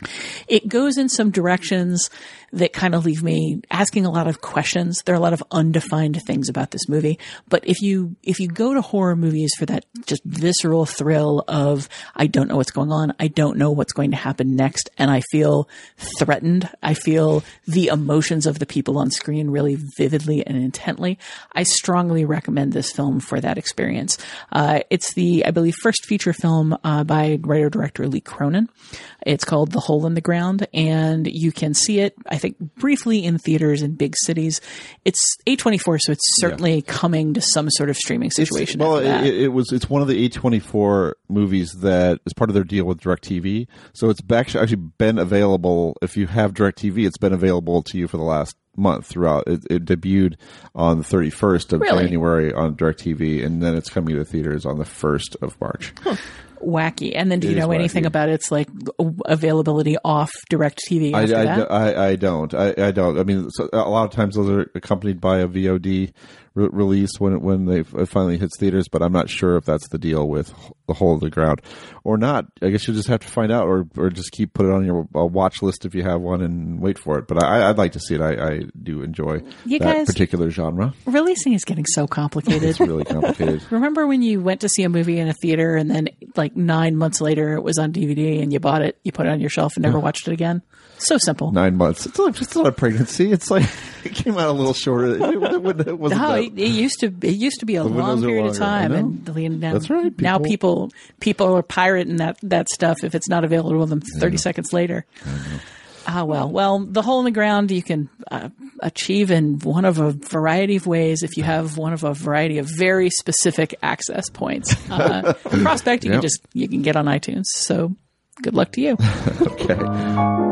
It goes in some directions that kind of leave me asking a lot of questions. There are a lot of undefined things about this movie. But if you, if you go to horror movies for that just visceral thrill of, I don't know what's going on, I don't know what's going to happen next, and I feel threatened, I feel the emotions of the people on screen really vividly and intently, I strongly recommend this film for that experience. Uh, it's the, I believe, first feature film uh, by writer-director Lee Cronin. It's called The Hole in the Ground, and you can see it, I think, briefly in theaters in big cities. It's A twenty-four, so it's certainly yeah. coming to some sort of streaming situation. It's, well, it, it was. It's one of the A twenty-four movies that is part of their deal with DirecTV. So it's actually been available. If you have DirecTV, it's been available to you for the last month throughout. It, it debuted on the thirty-first of really? January on DirecTV, and then it's coming to theaters on the first of March. Huh. Wacky. And then do it you know anything wacky. about its like availability off DirecTV after I, I, that? I, I don't. I, I don't. I mean, so a lot of times those are accompanied by a V O D re- release when it, when they it finally hits theaters, but I'm not sure if that's the deal with The Hole in the Ground or not. I guess you'll just have to find out, or or just keep put it on your uh, watch list if you have one and wait for it. But I, I'd like to see it. I, I do enjoy you that guys, particular genre. Releasing is getting so complicated. It's really complicated. Remember when you went to see a movie in a theater and then like nine months later it was on D V D and you bought it, you put it on your shelf and never watched it again? So simple. Nine months. It's like, it's not a pregnancy. It's like it came out a little shorter. It, it, it wasn't no, that. it, it used to. It used to be a The long windows are period of longer. I time, know. and now, That's right. People- now people people are pirating that that stuff if it's not available to them thirty seconds later. Ah, well, well, The Hole in the Ground you can uh, achieve in one of a variety of ways if you have one of a variety of very specific access points. Uh, Prospect, you Yep. can just you can get on iTunes. So, good luck to you. Okay.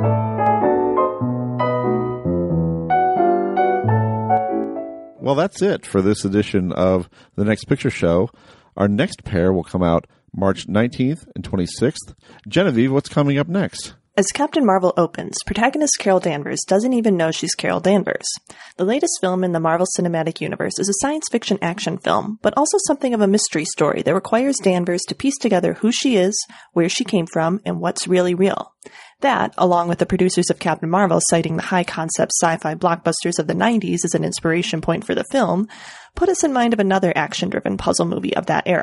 Well, that's it for this edition of The Next Picture Show. Our next pair will come out March nineteenth and twenty-sixth. Genevieve, what's coming up next? As Captain Marvel opens, protagonist Carol Danvers doesn't even know she's Carol Danvers. The latest film in the Marvel Cinematic Universe is a science fiction action film, but also something of a mystery story that requires Danvers to piece together who she is, where she came from, and what's really real. That, along with the producers of Captain Marvel citing the high-concept sci-fi blockbusters of the nineties as an inspiration point for the film, put us in mind of another action-driven puzzle movie of that era,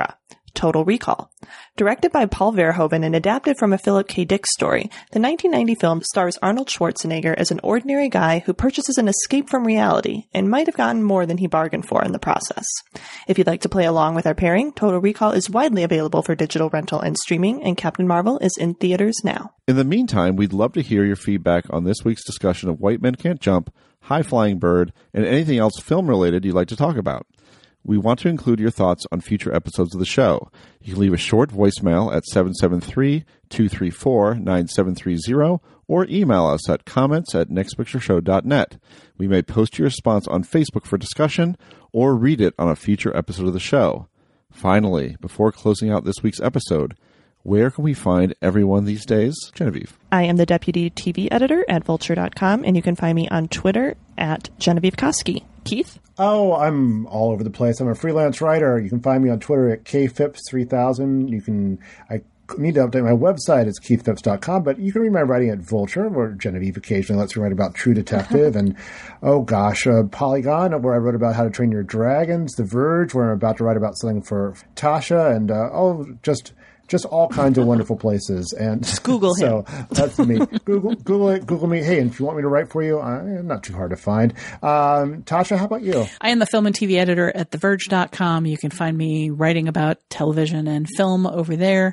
Total Recall. Directed by Paul Verhoeven and adapted from a Philip K. Dick story, the nineteen ninety film stars Arnold Schwarzenegger as an ordinary guy who purchases an escape from reality and might have gotten more than he bargained for in the process. If you'd like to play along with our pairing, Total Recall is widely available for digital rental and streaming, and Captain Marvel is in theaters now. In the meantime, we'd love to hear your feedback on this week's discussion of White Men Can't Jump, High Flying Bird, and anything else film-related you'd like to talk about. We want to include your thoughts on future episodes of the show. You can leave a short voicemail at seven seven three, two three four, nine seven three zero or email us at comments at next picture show dot net. We may post your response on Facebook for discussion or read it on a future episode of the show. Finally, before closing out this week's episode, where can we find everyone these days? Genevieve. I am the deputy T V editor at vulture dot com, and you can find me on Twitter at Genevieve Koski. Keith? Oh, I'm all over the place. I'm a freelance writer. You can find me on Twitter at K Phipps three thousand. You can, I need to update my website. It's keith phipps dot com, but you can read my writing at Vulture, where Genevieve occasionally lets me write about True Detective, and, oh gosh, uh, Polygon, where I wrote about How to Train Your Dragons, The Verge, where I'm about to write about something for Tasha, and, uh, oh, just... Just all kinds of wonderful places. And just Google so him. That's me. Google Google it. Google me. Hey, and if you want me to write for you, I'm not too hard to find. Um, Tasha, how about you? I am the film and T V editor at the verge dot com. You can find me writing about television and film over there.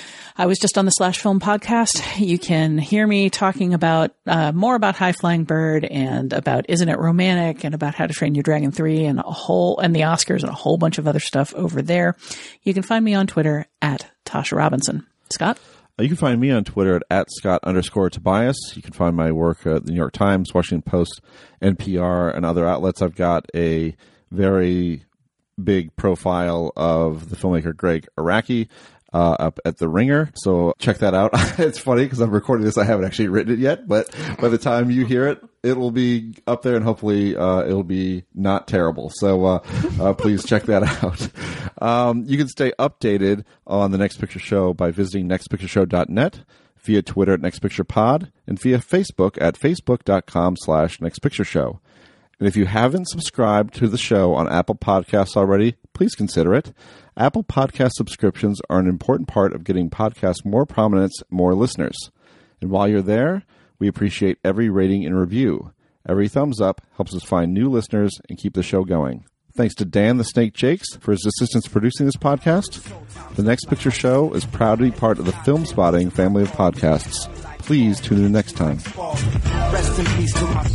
I was just on the Slash Film podcast. You can hear me talking about uh, more about High Flying Bird and about Isn't It Romantic and about How to Train Your Dragon three and a whole and the Oscars and a whole bunch of other stuff over there. You can find me on Twitter at Tasha Robinson. Scott? You can find me on Twitter at, at Scott underscore Tobias. You can find my work at the New York Times, Washington Post, N P R, and other outlets. I've got a very big profile of the filmmaker Greg Araki uh, up at The Ringer. So check that out. It's funny because I'm recording this. I haven't actually written it yet, but by the time you hear it, it will be up there and hopefully uh, it'll be not terrible. So uh, uh, please check that out. Um, you can stay updated on the Next Picture Show by visiting next picture show dot net, via Twitter at nextpicturepod, and via Facebook at facebook dot com slash nextpictureshow. And if you haven't subscribed to the show on Apple Podcasts already, please consider it. Apple Podcast subscriptions are an important part of getting podcasts more prominence, more listeners. And while you're there, we appreciate every rating and review. Every thumbs up helps us find new listeners and keep the show going. Thanks to Dan the Snake Jakes for his assistance producing this podcast. The Next Picture Show is proud to be part of the Film Spotting family of podcasts. Please tune in next time. Rest in peace to my...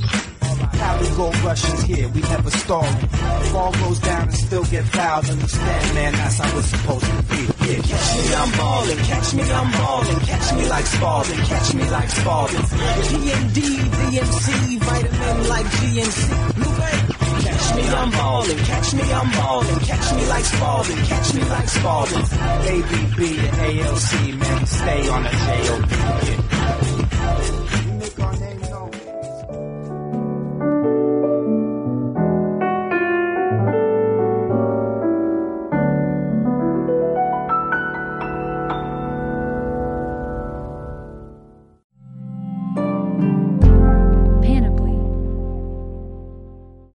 How we go Russians here, we never stall. Fall goes down and still get fouled. Understand, man, that's how it's supposed to be. Yeah, catch me, I'm ballin'. Catch me, I'm ballin'. Catch me like Spalding. Catch me like Spalding. P M D, D M C, vitamin like G N C. Catch me, I'm ballin'. Catch me, I'm ballin'. Catch me like Spalding. Catch me like Spalding. A B B and A L C, man, stay on the J O B.